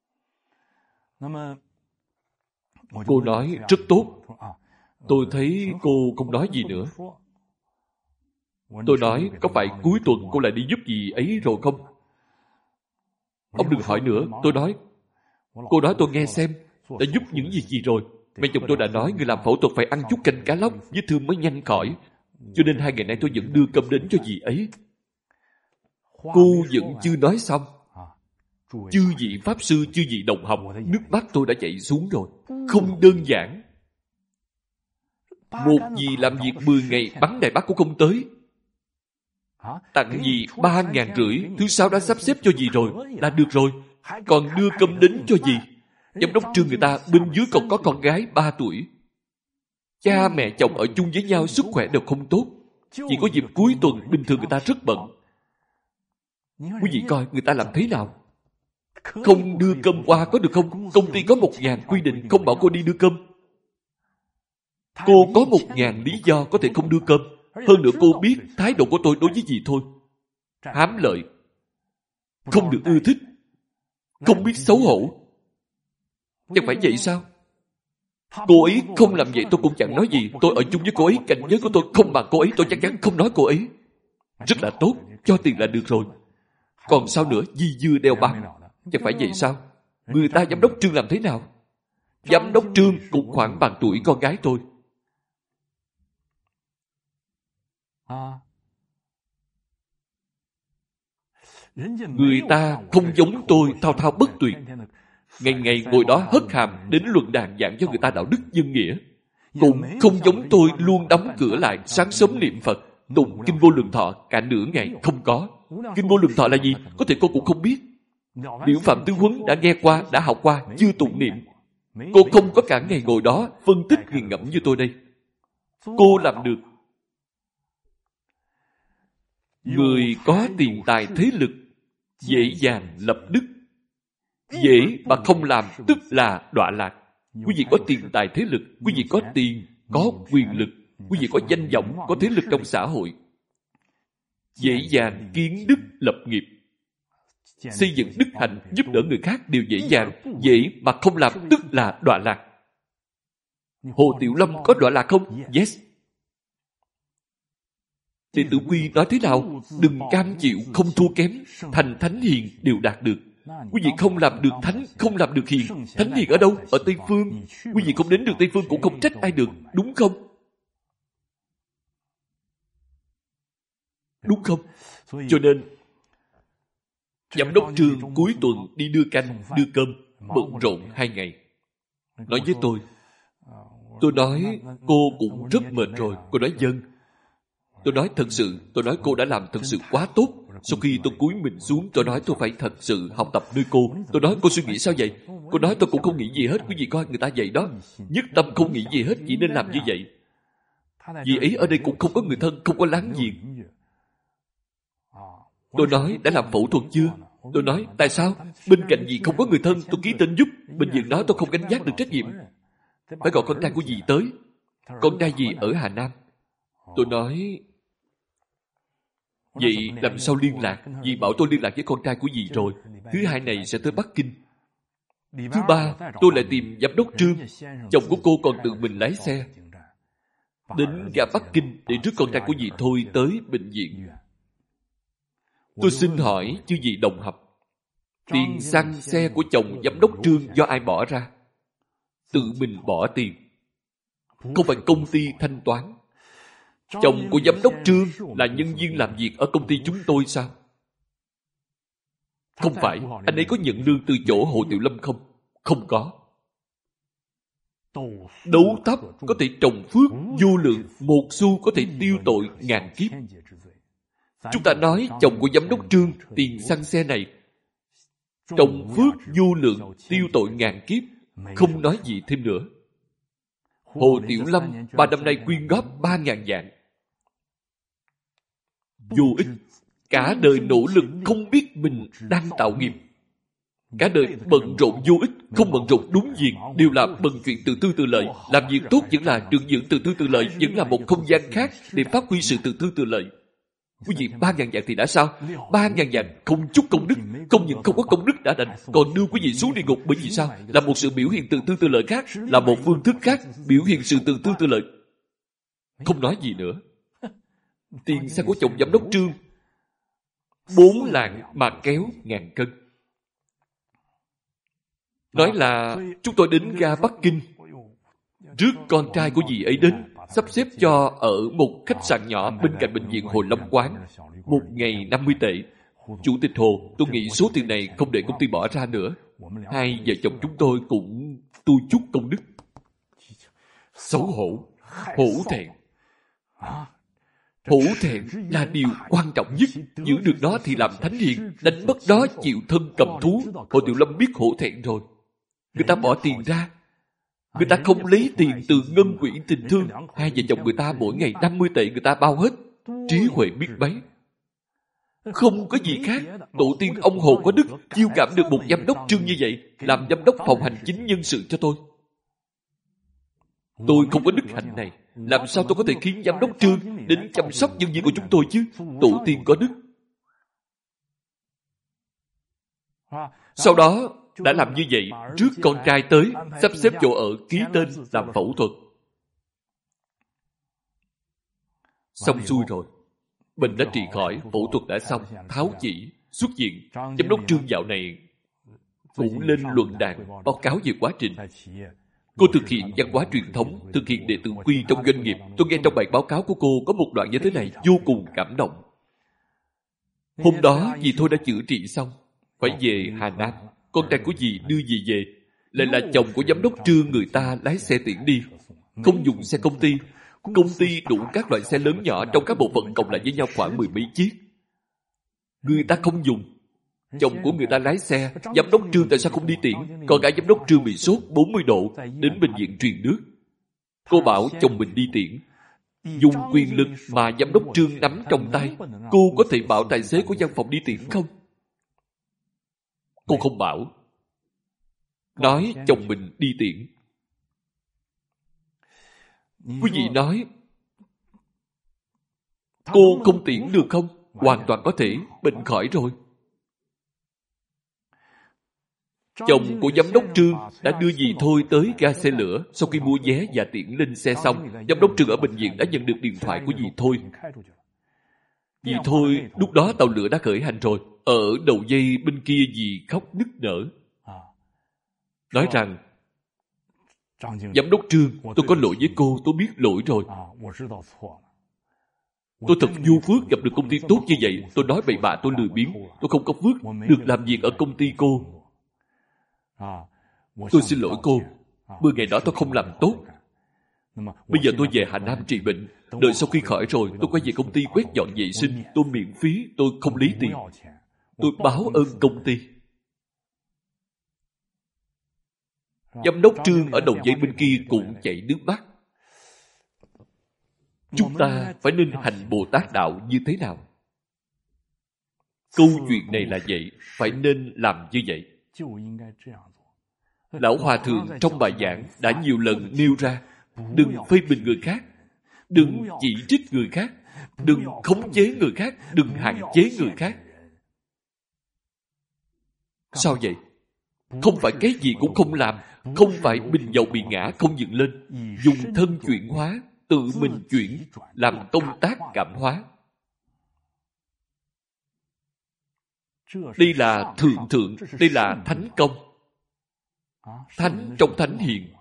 Cô nói rất tốt. Tôi thấy cô không nói gì nữa. Tôi nói, có phải cuối tuần cô lại đi giúp dì ấy rồi không? Ông đừng hỏi nữa. Tôi nói, cô nói tôi nghe xem, đã giúp những gì rồi. Mẹ chồng tôi đã nói người làm phẫu thuật phải ăn chút canh cá lóc, vết thương mới nhanh khỏi. Cho nên 2 ngày nay tôi vẫn đưa cơm đến cho dì ấy. Cô vẫn chưa nói xong. Chư vị Pháp Sư, chư vị đồng học, nước mắt tôi đã chảy xuống rồi. Không đơn giản. Một dì làm việc 10 ngày bắn Đài Bắc cũng không tới. Tặng dì 3.500, thứ 6 đã sắp xếp cho dì rồi, là được rồi. Còn đưa cơm đến cho dì. Giám đốc Trương người ta bên dưới còn có con gái 3 tuổi. Cha mẹ chồng ở chung với nhau, sức khỏe đều không tốt. Chỉ có dịp cuối tuần, bình thường người ta rất bận. Quý vị coi người ta làm thế nào. Không đưa cơm qua có được không? Công ty có 1.000 quy định không bảo cô đi đưa cơm. Cô có 1.000 lý do có thể không đưa cơm. Hơn nữa cô biết thái độ của tôi đối với dì Thôi. Hám lợi. Không được ưa thích. Không biết xấu hổ. Chẳng phải vậy sao? Cô ấy không làm vậy tôi cũng chẳng nói gì. Tôi ở chung với cô ấy, cảnh giới của tôi không bằng cô ấy, tôi chắc chắn không nói cô ấy. Rất là tốt, cho tiền là được rồi. Còn sao nữa, dì dưa đeo bám. Chẳng phải vậy sao? Người ta giám đốc Trương làm thế nào? Giám đốc Trương cũng khoảng bằng tuổi con gái tôi. Người ta không giống tôi thao thao bất tuyệt, ngày ngày ngồi đó hất hàm đến luận đàn giảng cho người ta đạo đức nhân nghĩa. Cũng không giống tôi luôn đóng cửa lại sáng sớm niệm Phật, tụng Kinh Vô Lượng Thọ cả nửa ngày không có. Kinh Vô Lượng Thọ là gì? Có thể cô cũng không biết. Liễu Phạm Tư Huấn đã nghe qua, đã học qua, chưa tụng niệm. Cô không có cả ngày ngồi đó phân tích nghiền ngẫm như tôi đây. Cô làm được. Người có tiền tài thế lực dễ dàng lập đức. Dễ mà không làm tức là đọa lạc. Quý vị có tiền tài thế lực, quý vị có tiền, có quyền lực, quý vị có danh vọng, có thế lực trong xã hội, dễ dàng kiến đức lập nghiệp, xây dựng đức hạnh, giúp đỡ người khác đều dễ dàng. Dễ mà không làm tức là đọa lạc. Hồ Tiểu Lâm có đọa lạc không? Yes. Đệ tử Quy nói thế nào? Đừng cam chịu không thua kém, thành thánh hiền đều đạt được. Quý vị không làm được thánh, không làm được hiền. Thánh hiền ở đâu? Ở Tây Phương. Quý vị không đến được Tây Phương cũng không trách ai được, đúng không? Đúng không? Cho nên Giám đốc Trương cuối tuần đi đưa canh, đưa cơm, bận rộn 2 ngày. Nói với tôi nói cô cũng rất mệt rồi. Cô nói vâng. Tôi nói thật sự, tôi nói cô đã làm thật sự quá tốt. Sau khi tôi cúi mình xuống, tôi nói tôi phải thật sự học tập nơi cô. Tôi nói cô suy nghĩ sao vậy? Cô nói tôi cũng không nghĩ gì hết. Quý vị coi người ta vậy đó, nhất tâm không nghĩ gì hết, chỉ nên làm như vậy. Vì ấy ở đây cũng không có người thân, không có láng giềng. Tôi nói đã làm phẫu thuật chưa? Tôi nói tại sao? Bên cạnh dì không có người thân, tôi ký tên giúp. Bệnh viện nói tôi không gánh vác được trách nhiệm, phải gọi con trai của dì tới. Con trai dì ở Hà Nam. Tôi nói vậy làm sao liên lạc? Dì bảo tôi liên lạc với con trai của dì rồi. Thứ hai này sẽ tới Bắc Kinh. Thứ ba tôi lại tìm giám đốc Trương. Chồng của cô còn tự mình lái xe đến ga Bắc Kinh để rước con trai của dì Thôi tới bệnh viện. Tôi xin hỏi chư vị đồng học, tiền xăng xe của chồng giám đốc Trương do ai bỏ ra? Tự mình bỏ tiền, không phải công ty thanh toán. Chồng của giám đốc Trương là nhân viên làm việc ở công ty chúng tôi sao? Không phải. Anh ấy có nhận lương từ chỗ Hồ Tiểu Lâm không? Không có. Đấu thấp có thể trồng phước vô lượng, một xu có thể tiêu tội ngàn kiếp. Chúng ta nói chồng của giám đốc Trương tiền xăng xe này trồng phước vô lượng, tiêu tội ngàn kiếp, không nói gì thêm nữa. Hồ Tiểu Lâm 3 năm nay quyên góp 3.000 vạn. Vô ích. Cả đời nỗ lực không biết mình đang tạo nghiệp. Cả đời bận rộn vô ích, không bận rộn đúng việc, đều là bận chuyện tự tư tự lợi. Làm việc tốt vẫn là trường dưỡng tự tư tự lợi, vẫn là một không gian khác để phát huy sự tự tư tự lợi. Quý vị 3.000 vạn thì đã sao? 3.000 vạn không chút công đức, không những không có công đức đã đành, còn đưa quý vị xuống địa ngục. Bởi vì sao? Là một sự biểu hiện tự tư tự lợi khác, là một phương thức khác biểu hiện sự tự tư tự lợi. Không nói gì nữa. Tiền xe của chồng giám đốc Trương 4 lạng mà kéo 1.000 cân. Nói là chúng tôi đến ga Bắc Kinh, rước con trai của dì ấy đến, sắp xếp cho ở một khách sạn nhỏ bên cạnh bệnh viện Hồ Lâm Quán. 1 ngày 50 tệ. Chủ tịch Hồ, tôi nghĩ số tiền này không để công ty bỏ ra nữa. Hai vợ chồng chúng tôi cũng tu chút công đức. Xấu hổ, hổ thẹn. Hổ thẹn là điều quan trọng nhất. Giữ được nó thì làm thánh hiền, đánh mất đó chịu thân cầm thú. Hồ Tiểu Lâm biết hổ thẹn rồi. Người ta bỏ tiền ra, người ta không lấy tiền từ ngân quỹ tình thương. Hai vợ chồng người ta mỗi ngày 50 tệ người ta bao hết. Trí huệ biết bấy. Không có gì khác. Tổ tiên ông Hồ có đức, chiêu cảm được một giám đốc Trương như vậy, làm giám đốc phòng hành chính nhân sự cho tôi. Tôi không có đức hạnh này, làm sao tôi có thể khiến giám đốc Trương đến chăm sóc nhân viên của chúng tôi chứ? Tổ tiên có đức. Sau đó đã làm như vậy, trước con trai tới, sắp xếp chỗ ở, ký tên, làm phẫu thuật. Xong xuôi rồi, bệnh đã trị khỏi, phẫu thuật đã xong, tháo chỉ, xuất viện. Giám đốc Trương dạo này cũng lên luận đàn, báo cáo về quá trình. Cô thực hiện văn hóa truyền thống, thực hiện đệ tử quy trong doanh nghiệp. Tôi nghe trong bài báo cáo của cô có một đoạn như thế này, vô cùng cảm động. Hôm đó, dì Thôi đã chữa trị xong, phải về Hà Nam. Con trai của dì đưa dì về, lại là chồng của giám đốc Trương người ta lái xe tiễn đi. Không dùng xe công ty. Công ty đủ các loại xe lớn nhỏ trong các bộ phận cộng lại với nhau khoảng 10 mấy chiếc. Người ta không dùng. Chồng của người ta lái xe, giám đốc Trương tại sao không đi tiễn? Con gái giám đốc Trương bị sốt 40 độ, đến bệnh viện truyền nước. Cô bảo chồng mình đi tiễn. Dùng quyền lực mà giám đốc Trương nắm trong tay, cô có thể bảo tài xế của văn phòng đi tiễn không? Cô không bảo. Nói chồng mình đi tiễn. Quý vị nói cô không tiễn được không? Hoàn toàn có thể, bệnh khỏi rồi. Chồng của giám đốc Trương đã đưa dì Thôi tới ga xe lửa. Sau khi mua vé và tiễn lên xe xong, giám đốc Trương ở bệnh viện đã nhận được điện thoại của dì Thôi. Dì Thôi lúc đó tàu lửa đã khởi hành rồi. Ở đầu dây bên kia dì khóc nức nở, nói rằng giám đốc Trương, tôi có lỗi với cô, tôi biết lỗi rồi. Tôi thật vô phước gặp được công ty tốt như vậy. Tôi nói bậy bạ, tôi lười biếng. Tôi không có phước được làm việc ở công ty cô. Tôi xin lỗi cô. 10 ngày đó tôi không làm tốt. Bây giờ tôi về Hà Nam trị bệnh. Đợi sau khi khỏi rồi, tôi quay về công ty quét dọn vệ sinh. Tôi miễn phí, tôi không lấy tiền. Tôi báo ơn công ty. Giám đốc Trương ở đầu dây bên kia cũng chảy nước mắt. Chúng ta phải nên hành Bồ Tát đạo như thế nào? Câu chuyện này là vậy, phải nên làm như vậy. Lão Hòa Thượng trong bài giảng đã nhiều lần nêu ra, đừng phê bình người khác, đừng chỉ trích người khác, đừng khống chế người khác, đừng hạn chế người khác. Sao vậy? Không phải cái gì cũng không làm, không phải bình dầu bị ngã không dựng lên, dùng thân chuyển hóa, tự mình chuyển, làm công tác cảm hóa. Đây là thượng, đây là thánh công. Thánh trong thánh hiền,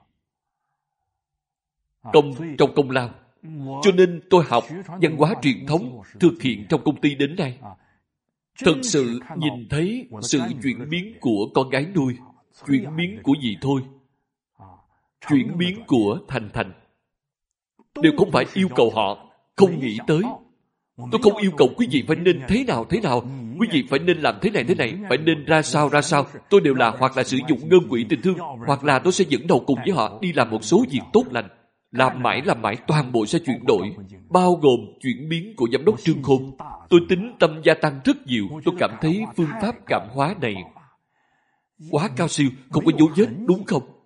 công trong công lao. Cho nên tôi học văn hóa truyền thống, thực hiện trong công ty đến nay. Thật sự nhìn thấy sự chuyển biến của con gái nuôi, chuyển biến của dì Thôi, chuyển biến của Thành Thành. Đều không phải yêu cầu họ, không nghĩ tới. Tôi không yêu cầu quý vị phải nên thế nào, quý vị phải nên làm thế này, phải nên ra sao. Tôi đều là hoặc là sử dụng ngân quỹ tình thương, hoặc là tôi sẽ dẫn đầu cùng với họ đi làm một số việc tốt lành. làm mãi toàn bộ sẽ chuyển đổi, bao gồm chuyển biến của giám đốc Trương Khôn. Tôi tính tâm gia tăng rất nhiều. Tôi cảm thấy phương pháp cảm hóa này quá cao siêu, không có dấu vết, đúng không?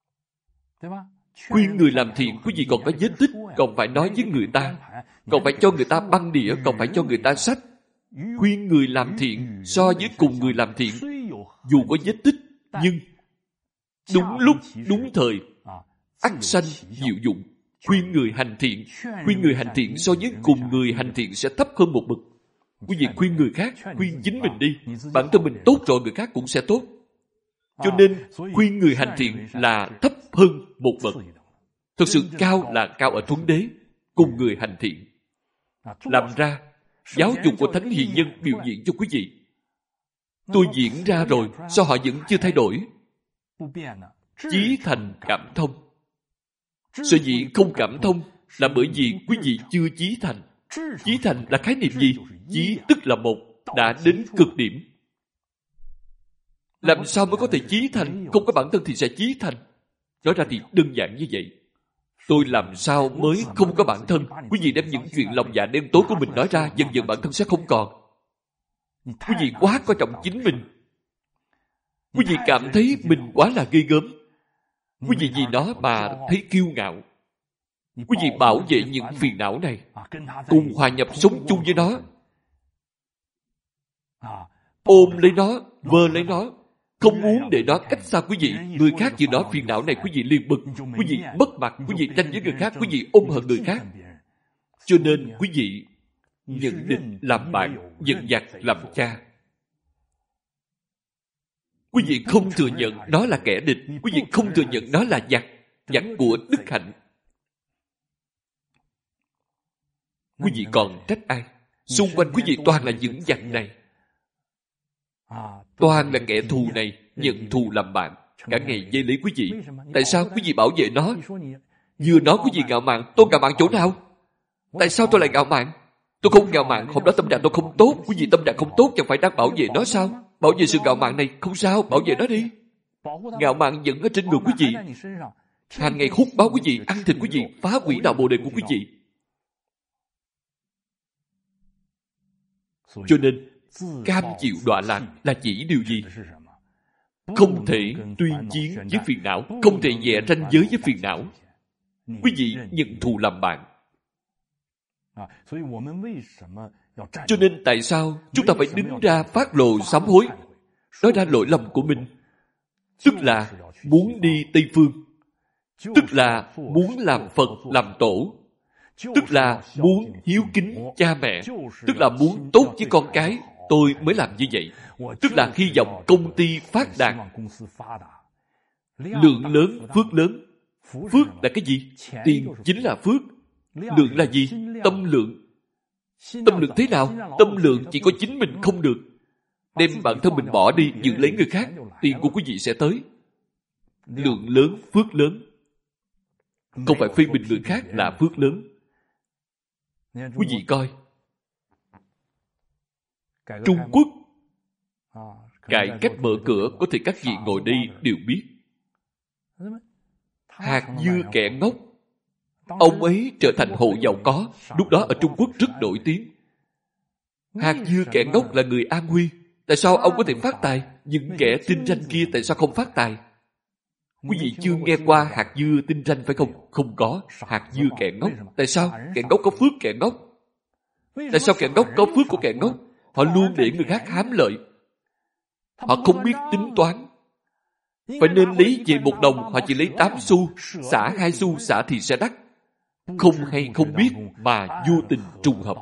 Khuyên người làm thiện, quý vị còn có vết tích, còn phải nói với người ta, còn phải cho người ta băng đĩa, còn phải cho người ta sách. Khuyên người làm thiện so với cùng người làm thiện, dù có vết tích, nhưng đúng lúc, đúng thời, ắt sanh diệu dụng. Khuyên người hành thiện so với cùng người hành thiện sẽ thấp hơn một bậc. Quý vị khuyên người khác, khuyên chính mình đi. Bản thân mình tốt rồi, người khác cũng sẽ tốt. Cho nên, khuyên người hành thiện là thấp hơn một bậc. Thực sự cao là cao ở thuấn đế, cùng người hành thiện. Làm ra, giáo dục của Thánh Hiền Nhân biểu diễn cho quý vị. Tôi diễn ra rồi, sao họ vẫn chưa thay đổi? Chí thành cảm thông. Sở dĩ không cảm thông là bởi vì quý vị chưa chí thành. Chí thành là khái niệm gì? Chí tức là một, đã đến cực điểm. Làm sao mới có thể chí thành? Không có bản thân thì sẽ chí thành. Nói ra thì đơn giản như vậy. Tôi làm sao mới không có bản thân? Quý vị đem những chuyện lòng dạ đen tối của mình nói ra, dần dần bản thân sẽ không còn. Quý vị quá coi trọng chính mình. Quý vị cảm thấy mình quá là ghê gớm. Quý vị vì nó mà thấy kiêu ngạo. Quý vị bảo vệ những phiền não này, cùng hòa nhập sống chung với nó, ôm lấy nó, vơ lấy nó, không muốn để nó cách xa quý vị. Người khác vừa nói phiền não này, quý vị liền bực, quý vị mất mặt, quý vị tranh với người khác, quý vị ôm hận người khác. Cho nên quý vị nhận địch làm bạn, giận dặt làm cha. Quý vị không thừa nhận nó là kẻ địch, quý vị không thừa nhận nó là giặc của đức hạnh. Quý vị còn trách ai? Xung quanh quý vị toàn là những giặc này, toàn là kẻ thù này, nhận thù làm bạn, cả ngày dây lấy quý vị. Tại sao quý vị bảo vệ nó? Vừa nói quý vị ngạo mạn, tôi ngạo mạn chỗ nào? Tại sao tôi lại ngạo mạn? Tôi không ngạo mạn, hôm đó tâm trạng tôi không tốt. Quý vị tâm trạng không tốt chẳng phải đang bảo vệ nó sao? Bảo vệ sự ngạo mạn này, không sao, bảo vệ nó đi. Ngạo mạn vẫn ở trên người quý vị, hàng ngày hút máu quý vị, ăn thịt quý vị, phá hủy đạo bồ đề của quý vị. Cho nên, cam chịu đọa lạc là chỉ điều gì? Không thể tuyên chiến với phiền não, không thể vẽ ranh giới với phiền não. Quý vị nhận thù làm bạn. Cho nên tại sao chúng ta phải đứng ra phát lộ sám hối, nói ra lỗi lầm của mình? Tức là muốn đi Tây Phương, tức là muốn làm Phật, làm Tổ, tức là muốn hiếu kính cha mẹ, tức là muốn tốt với con cái. Tôi mới làm như vậy. Tức là hy vọng công ty phát đạt. Lượng lớn, phước lớn. Phước là cái gì? Tiền chính là phước. Lượng là gì? Tâm lượng. Tâm lượng thế nào? Tâm lượng chỉ có chính mình không được. Đem bản thân mình bỏ đi, giữ lấy người khác, tiền của quý vị sẽ tới. Lượng lớn, phước lớn. Không phải phê bình người khác là phước lớn. Quý vị coi, Trung Quốc cải cách mở cửa, có thể các vị ngồi đây đều biết. Hạt Dưa kẻ ngốc, ông ấy trở thành hộ giàu có. Lúc đó ở Trung Quốc rất nổi tiếng. Hạt Dưa kẻ ngốc là người An Huy. Tại sao ông có thể phát tài? Những kẻ tinh ranh kia tại sao không phát tài? Quý vị chưa nghe qua hạt dưa tinh ranh phải không? Không có. Hạt dưa kẻ ngốc. Tại sao? Kẻ ngốc có phước kẻ ngốc. Tại sao kẻ ngốc có phước của kẻ ngốc? Họ luôn để người khác hám lợi. Họ không biết tính toán. Phải nên lấy về 1 đồng, họ chỉ lấy 8 xu. Xả 2 xu, xả thì sẽ đắt. Không hay không biết mà vô tình trùng hợp.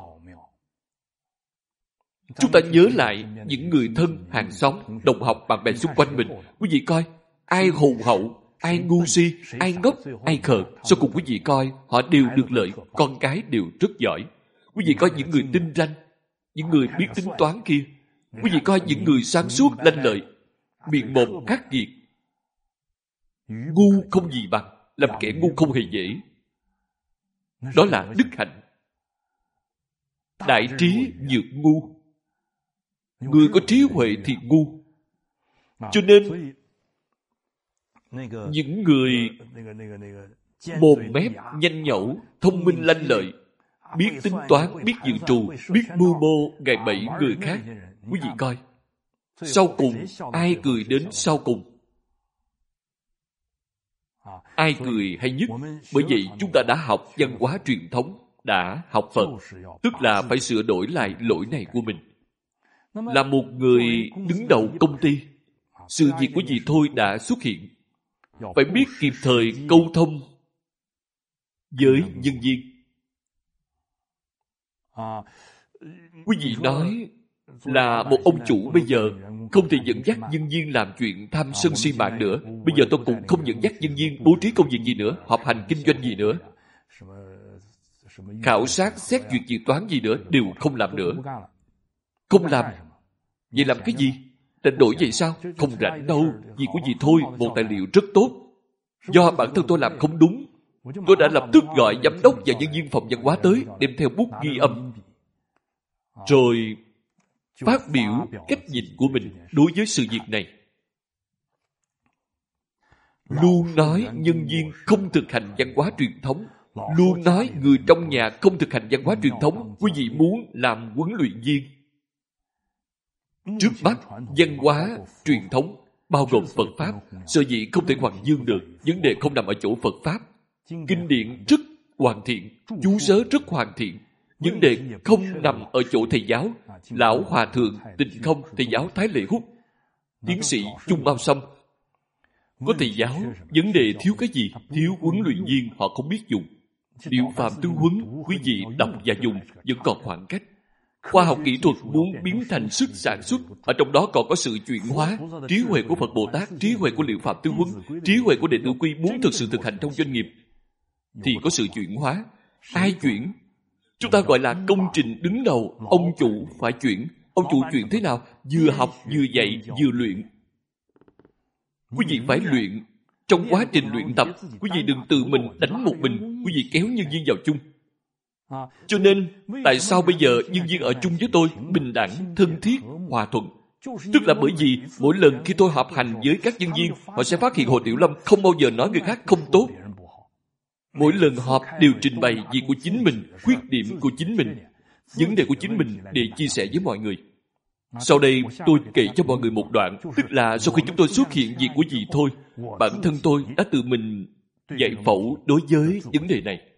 Chúng ta nhớ lại những người thân, hàng xóm, đồng học, bạn bè xung quanh mình. Quý vị coi, ai hùng hậu, ai ngu si, ai ngốc, ai khờ. Sau cùng quý vị coi, họ đều được lợi, con cái đều rất giỏi. Quý vị coi những người tinh ranh, những người biết tính toán kia. Quý vị coi những người sáng suốt, lanh lợi, miệng mồm khắc nghiệt. Ngu không gì bằng, làm kẻ ngu không hề dễ. Đó là đức hạnh. Đại trí nhược ngu. Người có trí huệ thì ngu. Cho nên những người mồm mép, nhanh nhẩu, thông minh lanh lợi, biết tính toán, biết dự trù, biết mưu mô, gài bẫy người khác. Quý vị coi, sau cùng, ai cười đến sau cùng? Ai cười hay nhất? Bởi vậy chúng ta đã học văn hóa truyền thống, đã học Phật, tức là phải sửa đổi lại lỗi này của mình. Là một người đứng đầu công ty, sự việc của gì thôi đã xuất hiện, phải biết kịp thời câu thông với nhân viên. Quý vị nói là một ông chủ bây giờ không thể dẫn dắt nhân viên làm chuyện tham sân si mạng nữa. Bây giờ tôi cũng không dẫn dắt nhân viên bố trí công việc gì nữa, họp hành kinh doanh gì nữa, khảo sát xét duyệt dự toán gì nữa, đều không làm nữa. Không làm. Vậy làm cái gì? Rảnh rỗi vậy sao? Không rảnh đâu. Vì của gì thôi, một tài liệu rất tốt. Do bản thân tôi làm không đúng, tôi đã lập tức gọi giám đốc và nhân viên phòng văn hóa tới, đem theo bút ghi âm, rồi phát biểu cách nhìn của mình đối với sự việc này. Luôn nói nhân viên không thực hành văn hóa truyền thống, luôn nói người trong nhà không thực hành văn hóa truyền thống. Quý vị muốn làm huấn luyện viên, trước mắt văn hóa truyền thống bao gồm Phật Pháp. Sở dĩ không thể hoàn dương được, vấn đề không nằm ở chỗ Phật Pháp. Kinh điển rất hoàn thiện, chú sớ rất hoàn thiện. Vấn đề không nằm ở chỗ thầy giáo, Lão Hòa Thượng Tịnh Không, thầy giáo Thái Lệ Hút, tiến sĩ Chung Mao Sâm. Có thầy giáo, vấn đề thiếu cái gì? Thiếu huấn luyện viên, họ không biết dùng. Liệu Phạm Tư Huấn, quý vị đọc và dùng vẫn còn khoảng cách. Khoa học kỹ thuật muốn biến thành sức sản xuất, ở trong đó còn có sự chuyển hóa. Trí huệ của Phật Bồ Tát, trí huệ của Liệu Phạm Tư Huấn, trí huệ của đệ tử Quy muốn thực sự thực hành trong doanh nghiệp thì có sự chuyển hóa. Ai chuyển? Chúng ta gọi là công trình đứng đầu. Ông chủ phải chuyển. Ông chủ chuyển thế nào? Vừa học, vừa dạy, vừa luyện. Quý vị phải luyện. Trong quá trình luyện tập, quý vị đừng tự mình đánh một mình, quý vị kéo nhân viên vào chung. Cho nên, tại sao bây giờ nhân viên ở chung với tôi bình đẳng, thân thiết, hòa thuận? Tức là bởi vì mỗi lần khi tôi họp hành với các nhân viên, họ sẽ phát hiện Hồ Tiểu Lâm không bao giờ nói người khác không tốt. Mỗi lần họp đều trình bày việc của chính mình, khuyết điểm của chính mình, vấn đề của chính mình để chia sẻ với mọi người. Sau đây tôi kể cho mọi người một đoạn, tức là sau khi chúng tôi xuất hiện việc của gì thôi, bản thân tôi đã tự mình giải phẫu đối với vấn đề này.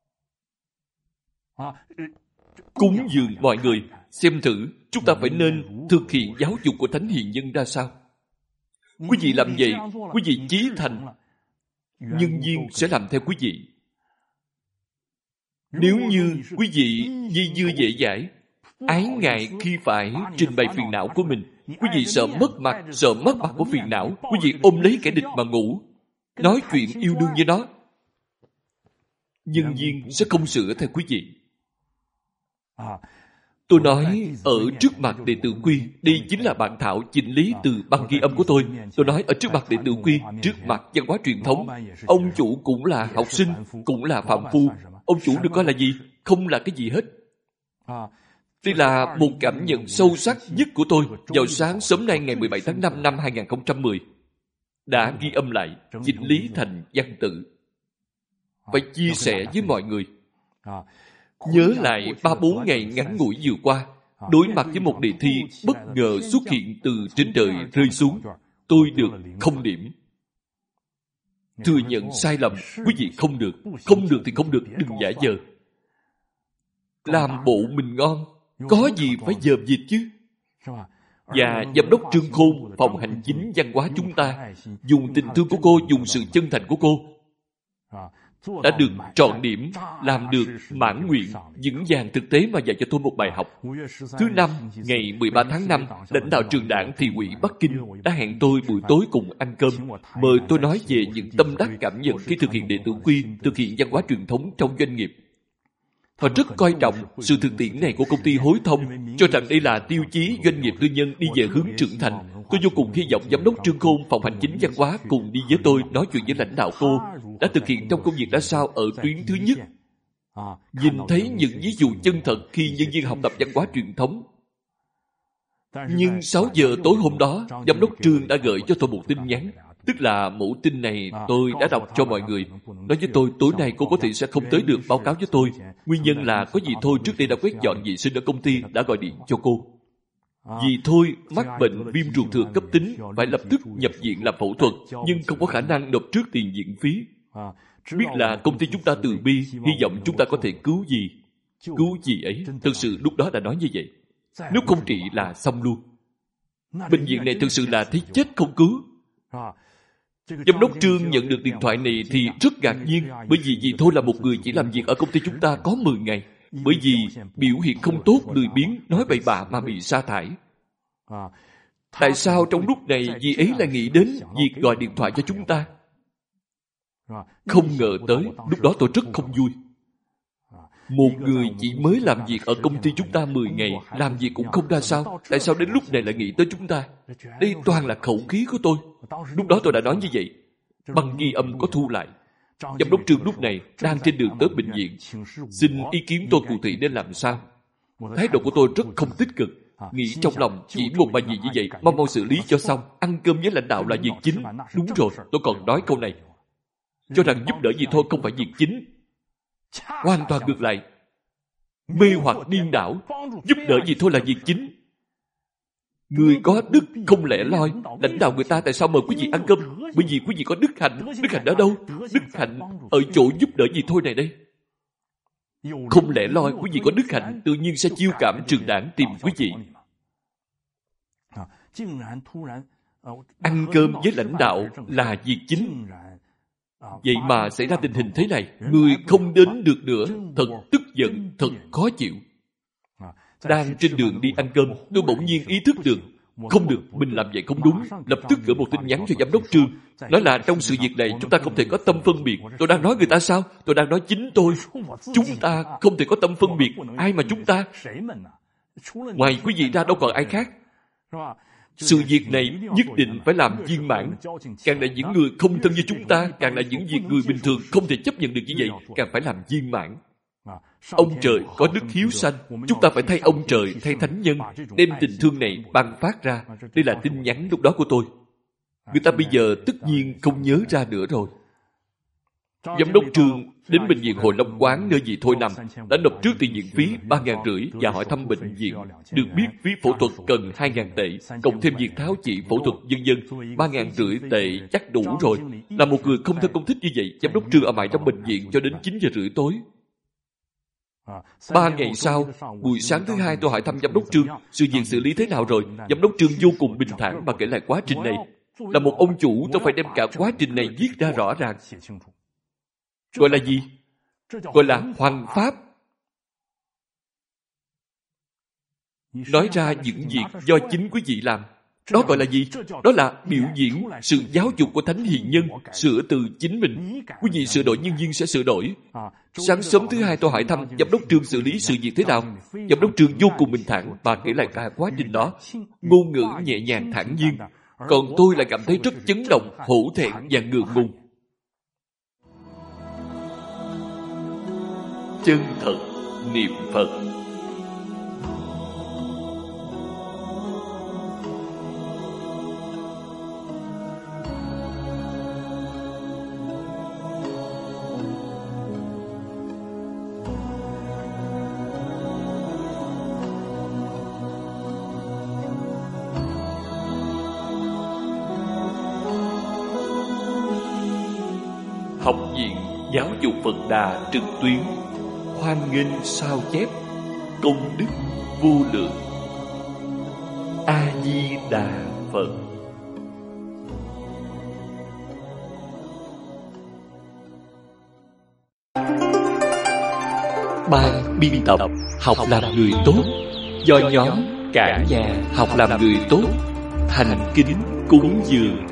Cúng dường mọi người, xem thử chúng ta phải nên thực hiện giáo dục của Thánh Hiền Nhân ra sao. Quý vị làm vậy, quý vị chí thành, nhân viên sẽ làm theo quý vị. Nếu như quý vị dây dưa dễ dãi, ái ngại khi phải trình bày phiền não của mình, quý vị sợ mất mặt của phiền não, quý vị ôm lấy kẻ địch mà ngủ, nói chuyện yêu đương với nó, nhân viên sẽ không sửa theo quý vị. Tôi nói ở trước mặt đệ tử Quy, đây chính là bản thảo chỉnh lý từ băng ghi âm của tôi. Tôi nói ở trước mặt đệ tử Quy, trước mặt văn hóa truyền thống, ông chủ cũng là học sinh, cũng là phạm phu. Ông chủ được coi là gì? Không là cái gì hết. Đây là một cảm nhận sâu sắc nhất của tôi vào sáng sớm nay ngày 17 tháng 5 năm 2010. Đã ghi âm lại, chỉnh lý thành văn tự. Phải chia sẻ với mọi người. Nhớ lại 3-4 ngày ngắn ngủi vừa qua, đối mặt với một đề thi bất ngờ xuất hiện từ trên trời rơi xuống, tôi được 0 điểm. Thừa nhận sai lầm, quý vị không được. Không được thì không được, đừng giả vờ. Làm bộ mình ngon, có gì phải dờm dịch chứ. Và giám đốc Trương Khôn, phòng hành chính văn hóa chúng ta, dùng tình thương của cô, dùng sự chân thành của cô, đã được trọn điểm, làm được mãn nguyện, vững vàng thực tế mà dạy cho tôi một bài học. Thứ năm, ngày 13 tháng 5, lãnh đạo trường đảng thị ủy Bắc Kinh đã hẹn tôi buổi tối cùng ăn cơm, mời tôi nói về những tâm đắc cảm nhận khi thực hiện đệ tử Quy, thực hiện văn hóa truyền thống trong doanh nghiệp. Họ rất coi trọng sự thực tiễn này của công ty Hối Thông, cho rằng đây là tiêu chí doanh nghiệp tư nhân đi về hướng trưởng thành. Tôi vô cùng hy vọng giám đốc Trương Khôn, phòng hành chính văn hóa cùng đi với tôi nói chuyện với lãnh đạo cô đã thực hiện trong công việc ra sao ở tuyến thứ nhất. Nhìn thấy những ví dụ chân thật khi nhân viên học tập văn hóa truyền thống. Nhưng 6 giờ tối hôm đó, giám đốc Trương đã gửi cho tôi một tin nhắn. Tức là mẫu tin này tôi đã đọc cho mọi người. Nói với tôi, tối nay cô có thể sẽ không tới được báo cáo với tôi. Nguyên nhân là có gì thôi trước đây đã quét dọn vệ sinh ở công ty, đã gọi điện cho cô. Vì thôi mắc bệnh viêm ruột thừa cấp tính, phải lập tức nhập viện làm phẫu thuật, nhưng không có khả năng nộp trước tiền viện phí. Biết là công ty chúng ta từ bi, hy vọng chúng ta có thể cứu gì. Cứu gì ấy, thực sự lúc đó đã nói như vậy. Nếu không trị là xong luôn. Bệnh viện này thực sự là thấy chết không cứu. Giám đốc Trương nhận được điện thoại này thì rất ngạc nhiên, bởi vì dì Thôi là một người chỉ làm việc ở công ty chúng ta có 10 ngày. Bởi vì biểu hiện không tốt, lười biếng, nói bậy bạ mà bị sa thải. Tại sao trong lúc này dì ấy lại nghĩ đến việc gọi điện thoại cho chúng ta? Không ngờ tới, lúc đó tôi rất không vui. Một người chỉ mới làm việc ở công ty chúng ta 10 ngày, làm việc cũng không ra sao. Tại sao đến lúc này lại nghĩ tới chúng ta? Đây toàn là khẩu khí của tôi. Lúc đó tôi đã nói như vậy. Băng ghi âm có thu lại. Giám đốc Trương lúc này đang trên đường tới bệnh viện. Xin ý kiến tôi cụ thể nên làm sao? Thái độ của tôi rất không tích cực. Nghĩ trong lòng chỉ một bài gì như vậy, mau xử lý cho xong. Ăn cơm với lãnh đạo là việc chính. Đúng rồi, tôi còn nói câu này. Cho rằng giúp đỡ gì thôi không phải việc chính. Hoàn toàn ngược lại. Mê hoặc điên đảo. Giúp đỡ gì thôi là việc chính. Người có đức không lẻ loi. Lãnh đạo người ta tại sao mời quý vị ăn cơm? Bởi vì quý vị có đức hạnh. Đức hạnh ở đâu? Đức hạnh ở chỗ giúp đỡ gì thôi này đây. Không lẻ loi, quý vị có đức hạnh, tự nhiên sẽ chiêu cảm trường đảng tìm quý vị. Ăn cơm với lãnh đạo là việc chính. Vậy mà xảy ra tình hình thế này, người không đến được nữa, thật tức giận, thật khó chịu. Đang trên đường đi ăn cơm, tôi bỗng nhiên ý thức được, không được, mình làm vậy không đúng. Lập tức gửi một tin nhắn cho giám đốc Trương, nói là trong sự việc này chúng ta không thể có tâm phân biệt. Tôi đang nói người ta sao? Tôi đang nói chính tôi. Chúng ta không thể có tâm phân biệt. Ai mà chúng ta? Ngoài quý vị ra đâu còn ai khác. Sự việc này nhất định phải làm viên mãn. Càng là những người không thân với chúng ta, càng là những việc người bình thường không thể chấp nhận được như vậy, càng phải làm viên mãn. Ông trời có đức hiếu sanh, chúng ta phải thay ông trời, thay thánh nhân, đem tình thương này ban phát ra. Đây là tin nhắn lúc đó của tôi. Người ta bây giờ tất nhiên không nhớ ra nữa rồi. Giám đốc Trương đến bệnh viện Hội Long Quán nơi dì Thôi nằm, đã nộp trước tiền viện phí 3.500 và hỏi thăm bệnh viện. Được biết phí phẫu thuật cần 2.000 tệ, cộng thêm việc tháo chỉ phẫu thuật vân vân. 3.500 tệ chắc đủ rồi. Là một người không thân không thích như vậy, giám đốc Trương ở mãi trong bệnh viện cho đến 9:30 tối. 3 ngày sau, buổi sáng thứ hai tôi hỏi thăm giám đốc Trương, sự việc xử lý thế nào rồi? Giám đốc Trương vô cùng bình thản mà kể lại quá trình này. Là một ông chủ, tôi phải đem cả quá trình này viết ra rõ ràng. Gọi là gì? Gọi là hoằng pháp. Nói ra những việc do chính quý vị làm. Đó gọi là gì? Đó là biểu diễn sự giáo dục của thánh hiền nhân, sửa từ chính mình. Quý vị sửa đổi, nhân viên sẽ sửa đổi. Sáng sớm thứ hai tôi hỏi thăm giám đốc Trương xử lý sự việc thế nào. Giám đốc Trương vô cùng bình thản và kể lại cả quá trình đó. Ngôn ngữ nhẹ nhàng thản nhiên. Còn tôi lại cảm thấy rất chấn động, hổ thẹn và ngượng ngùng. Chân thật niệm Phật. Học viện Giáo dục Phật Đà trực tuyến, hoan nghênh sao chép, công đức vô lượng. A Di Đà Phật. Ban biên tập Học làm người tốt, do nhóm Cả Nhà Học làm người tốt thành kính cúng dường.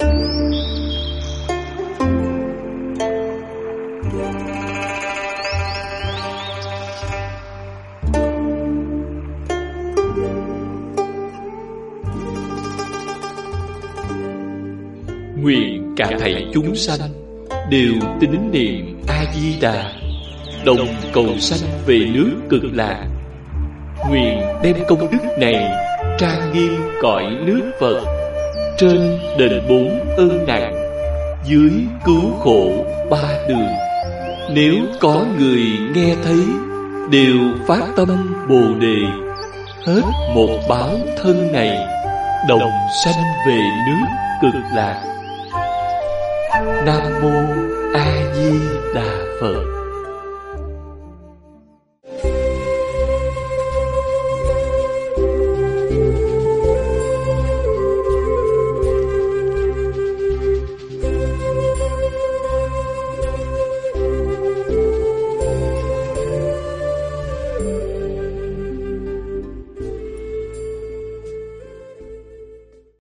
Nguyện cả thảy chúng sanh đều tín niệm A Di Đà, đồng cầu sanh về nước Cực Lạc. Nguyện đem công đức này trang nghiêm cõi nước Phật, trên đền bốn ơn nặng, dưới cứu khổ ba đường. Nếu có người nghe thấy, đều phát tâm Bồ Đề, hết một báo thân này, đồng sanh về nước Cực Lạc. Nam mô A Di Đà Phật.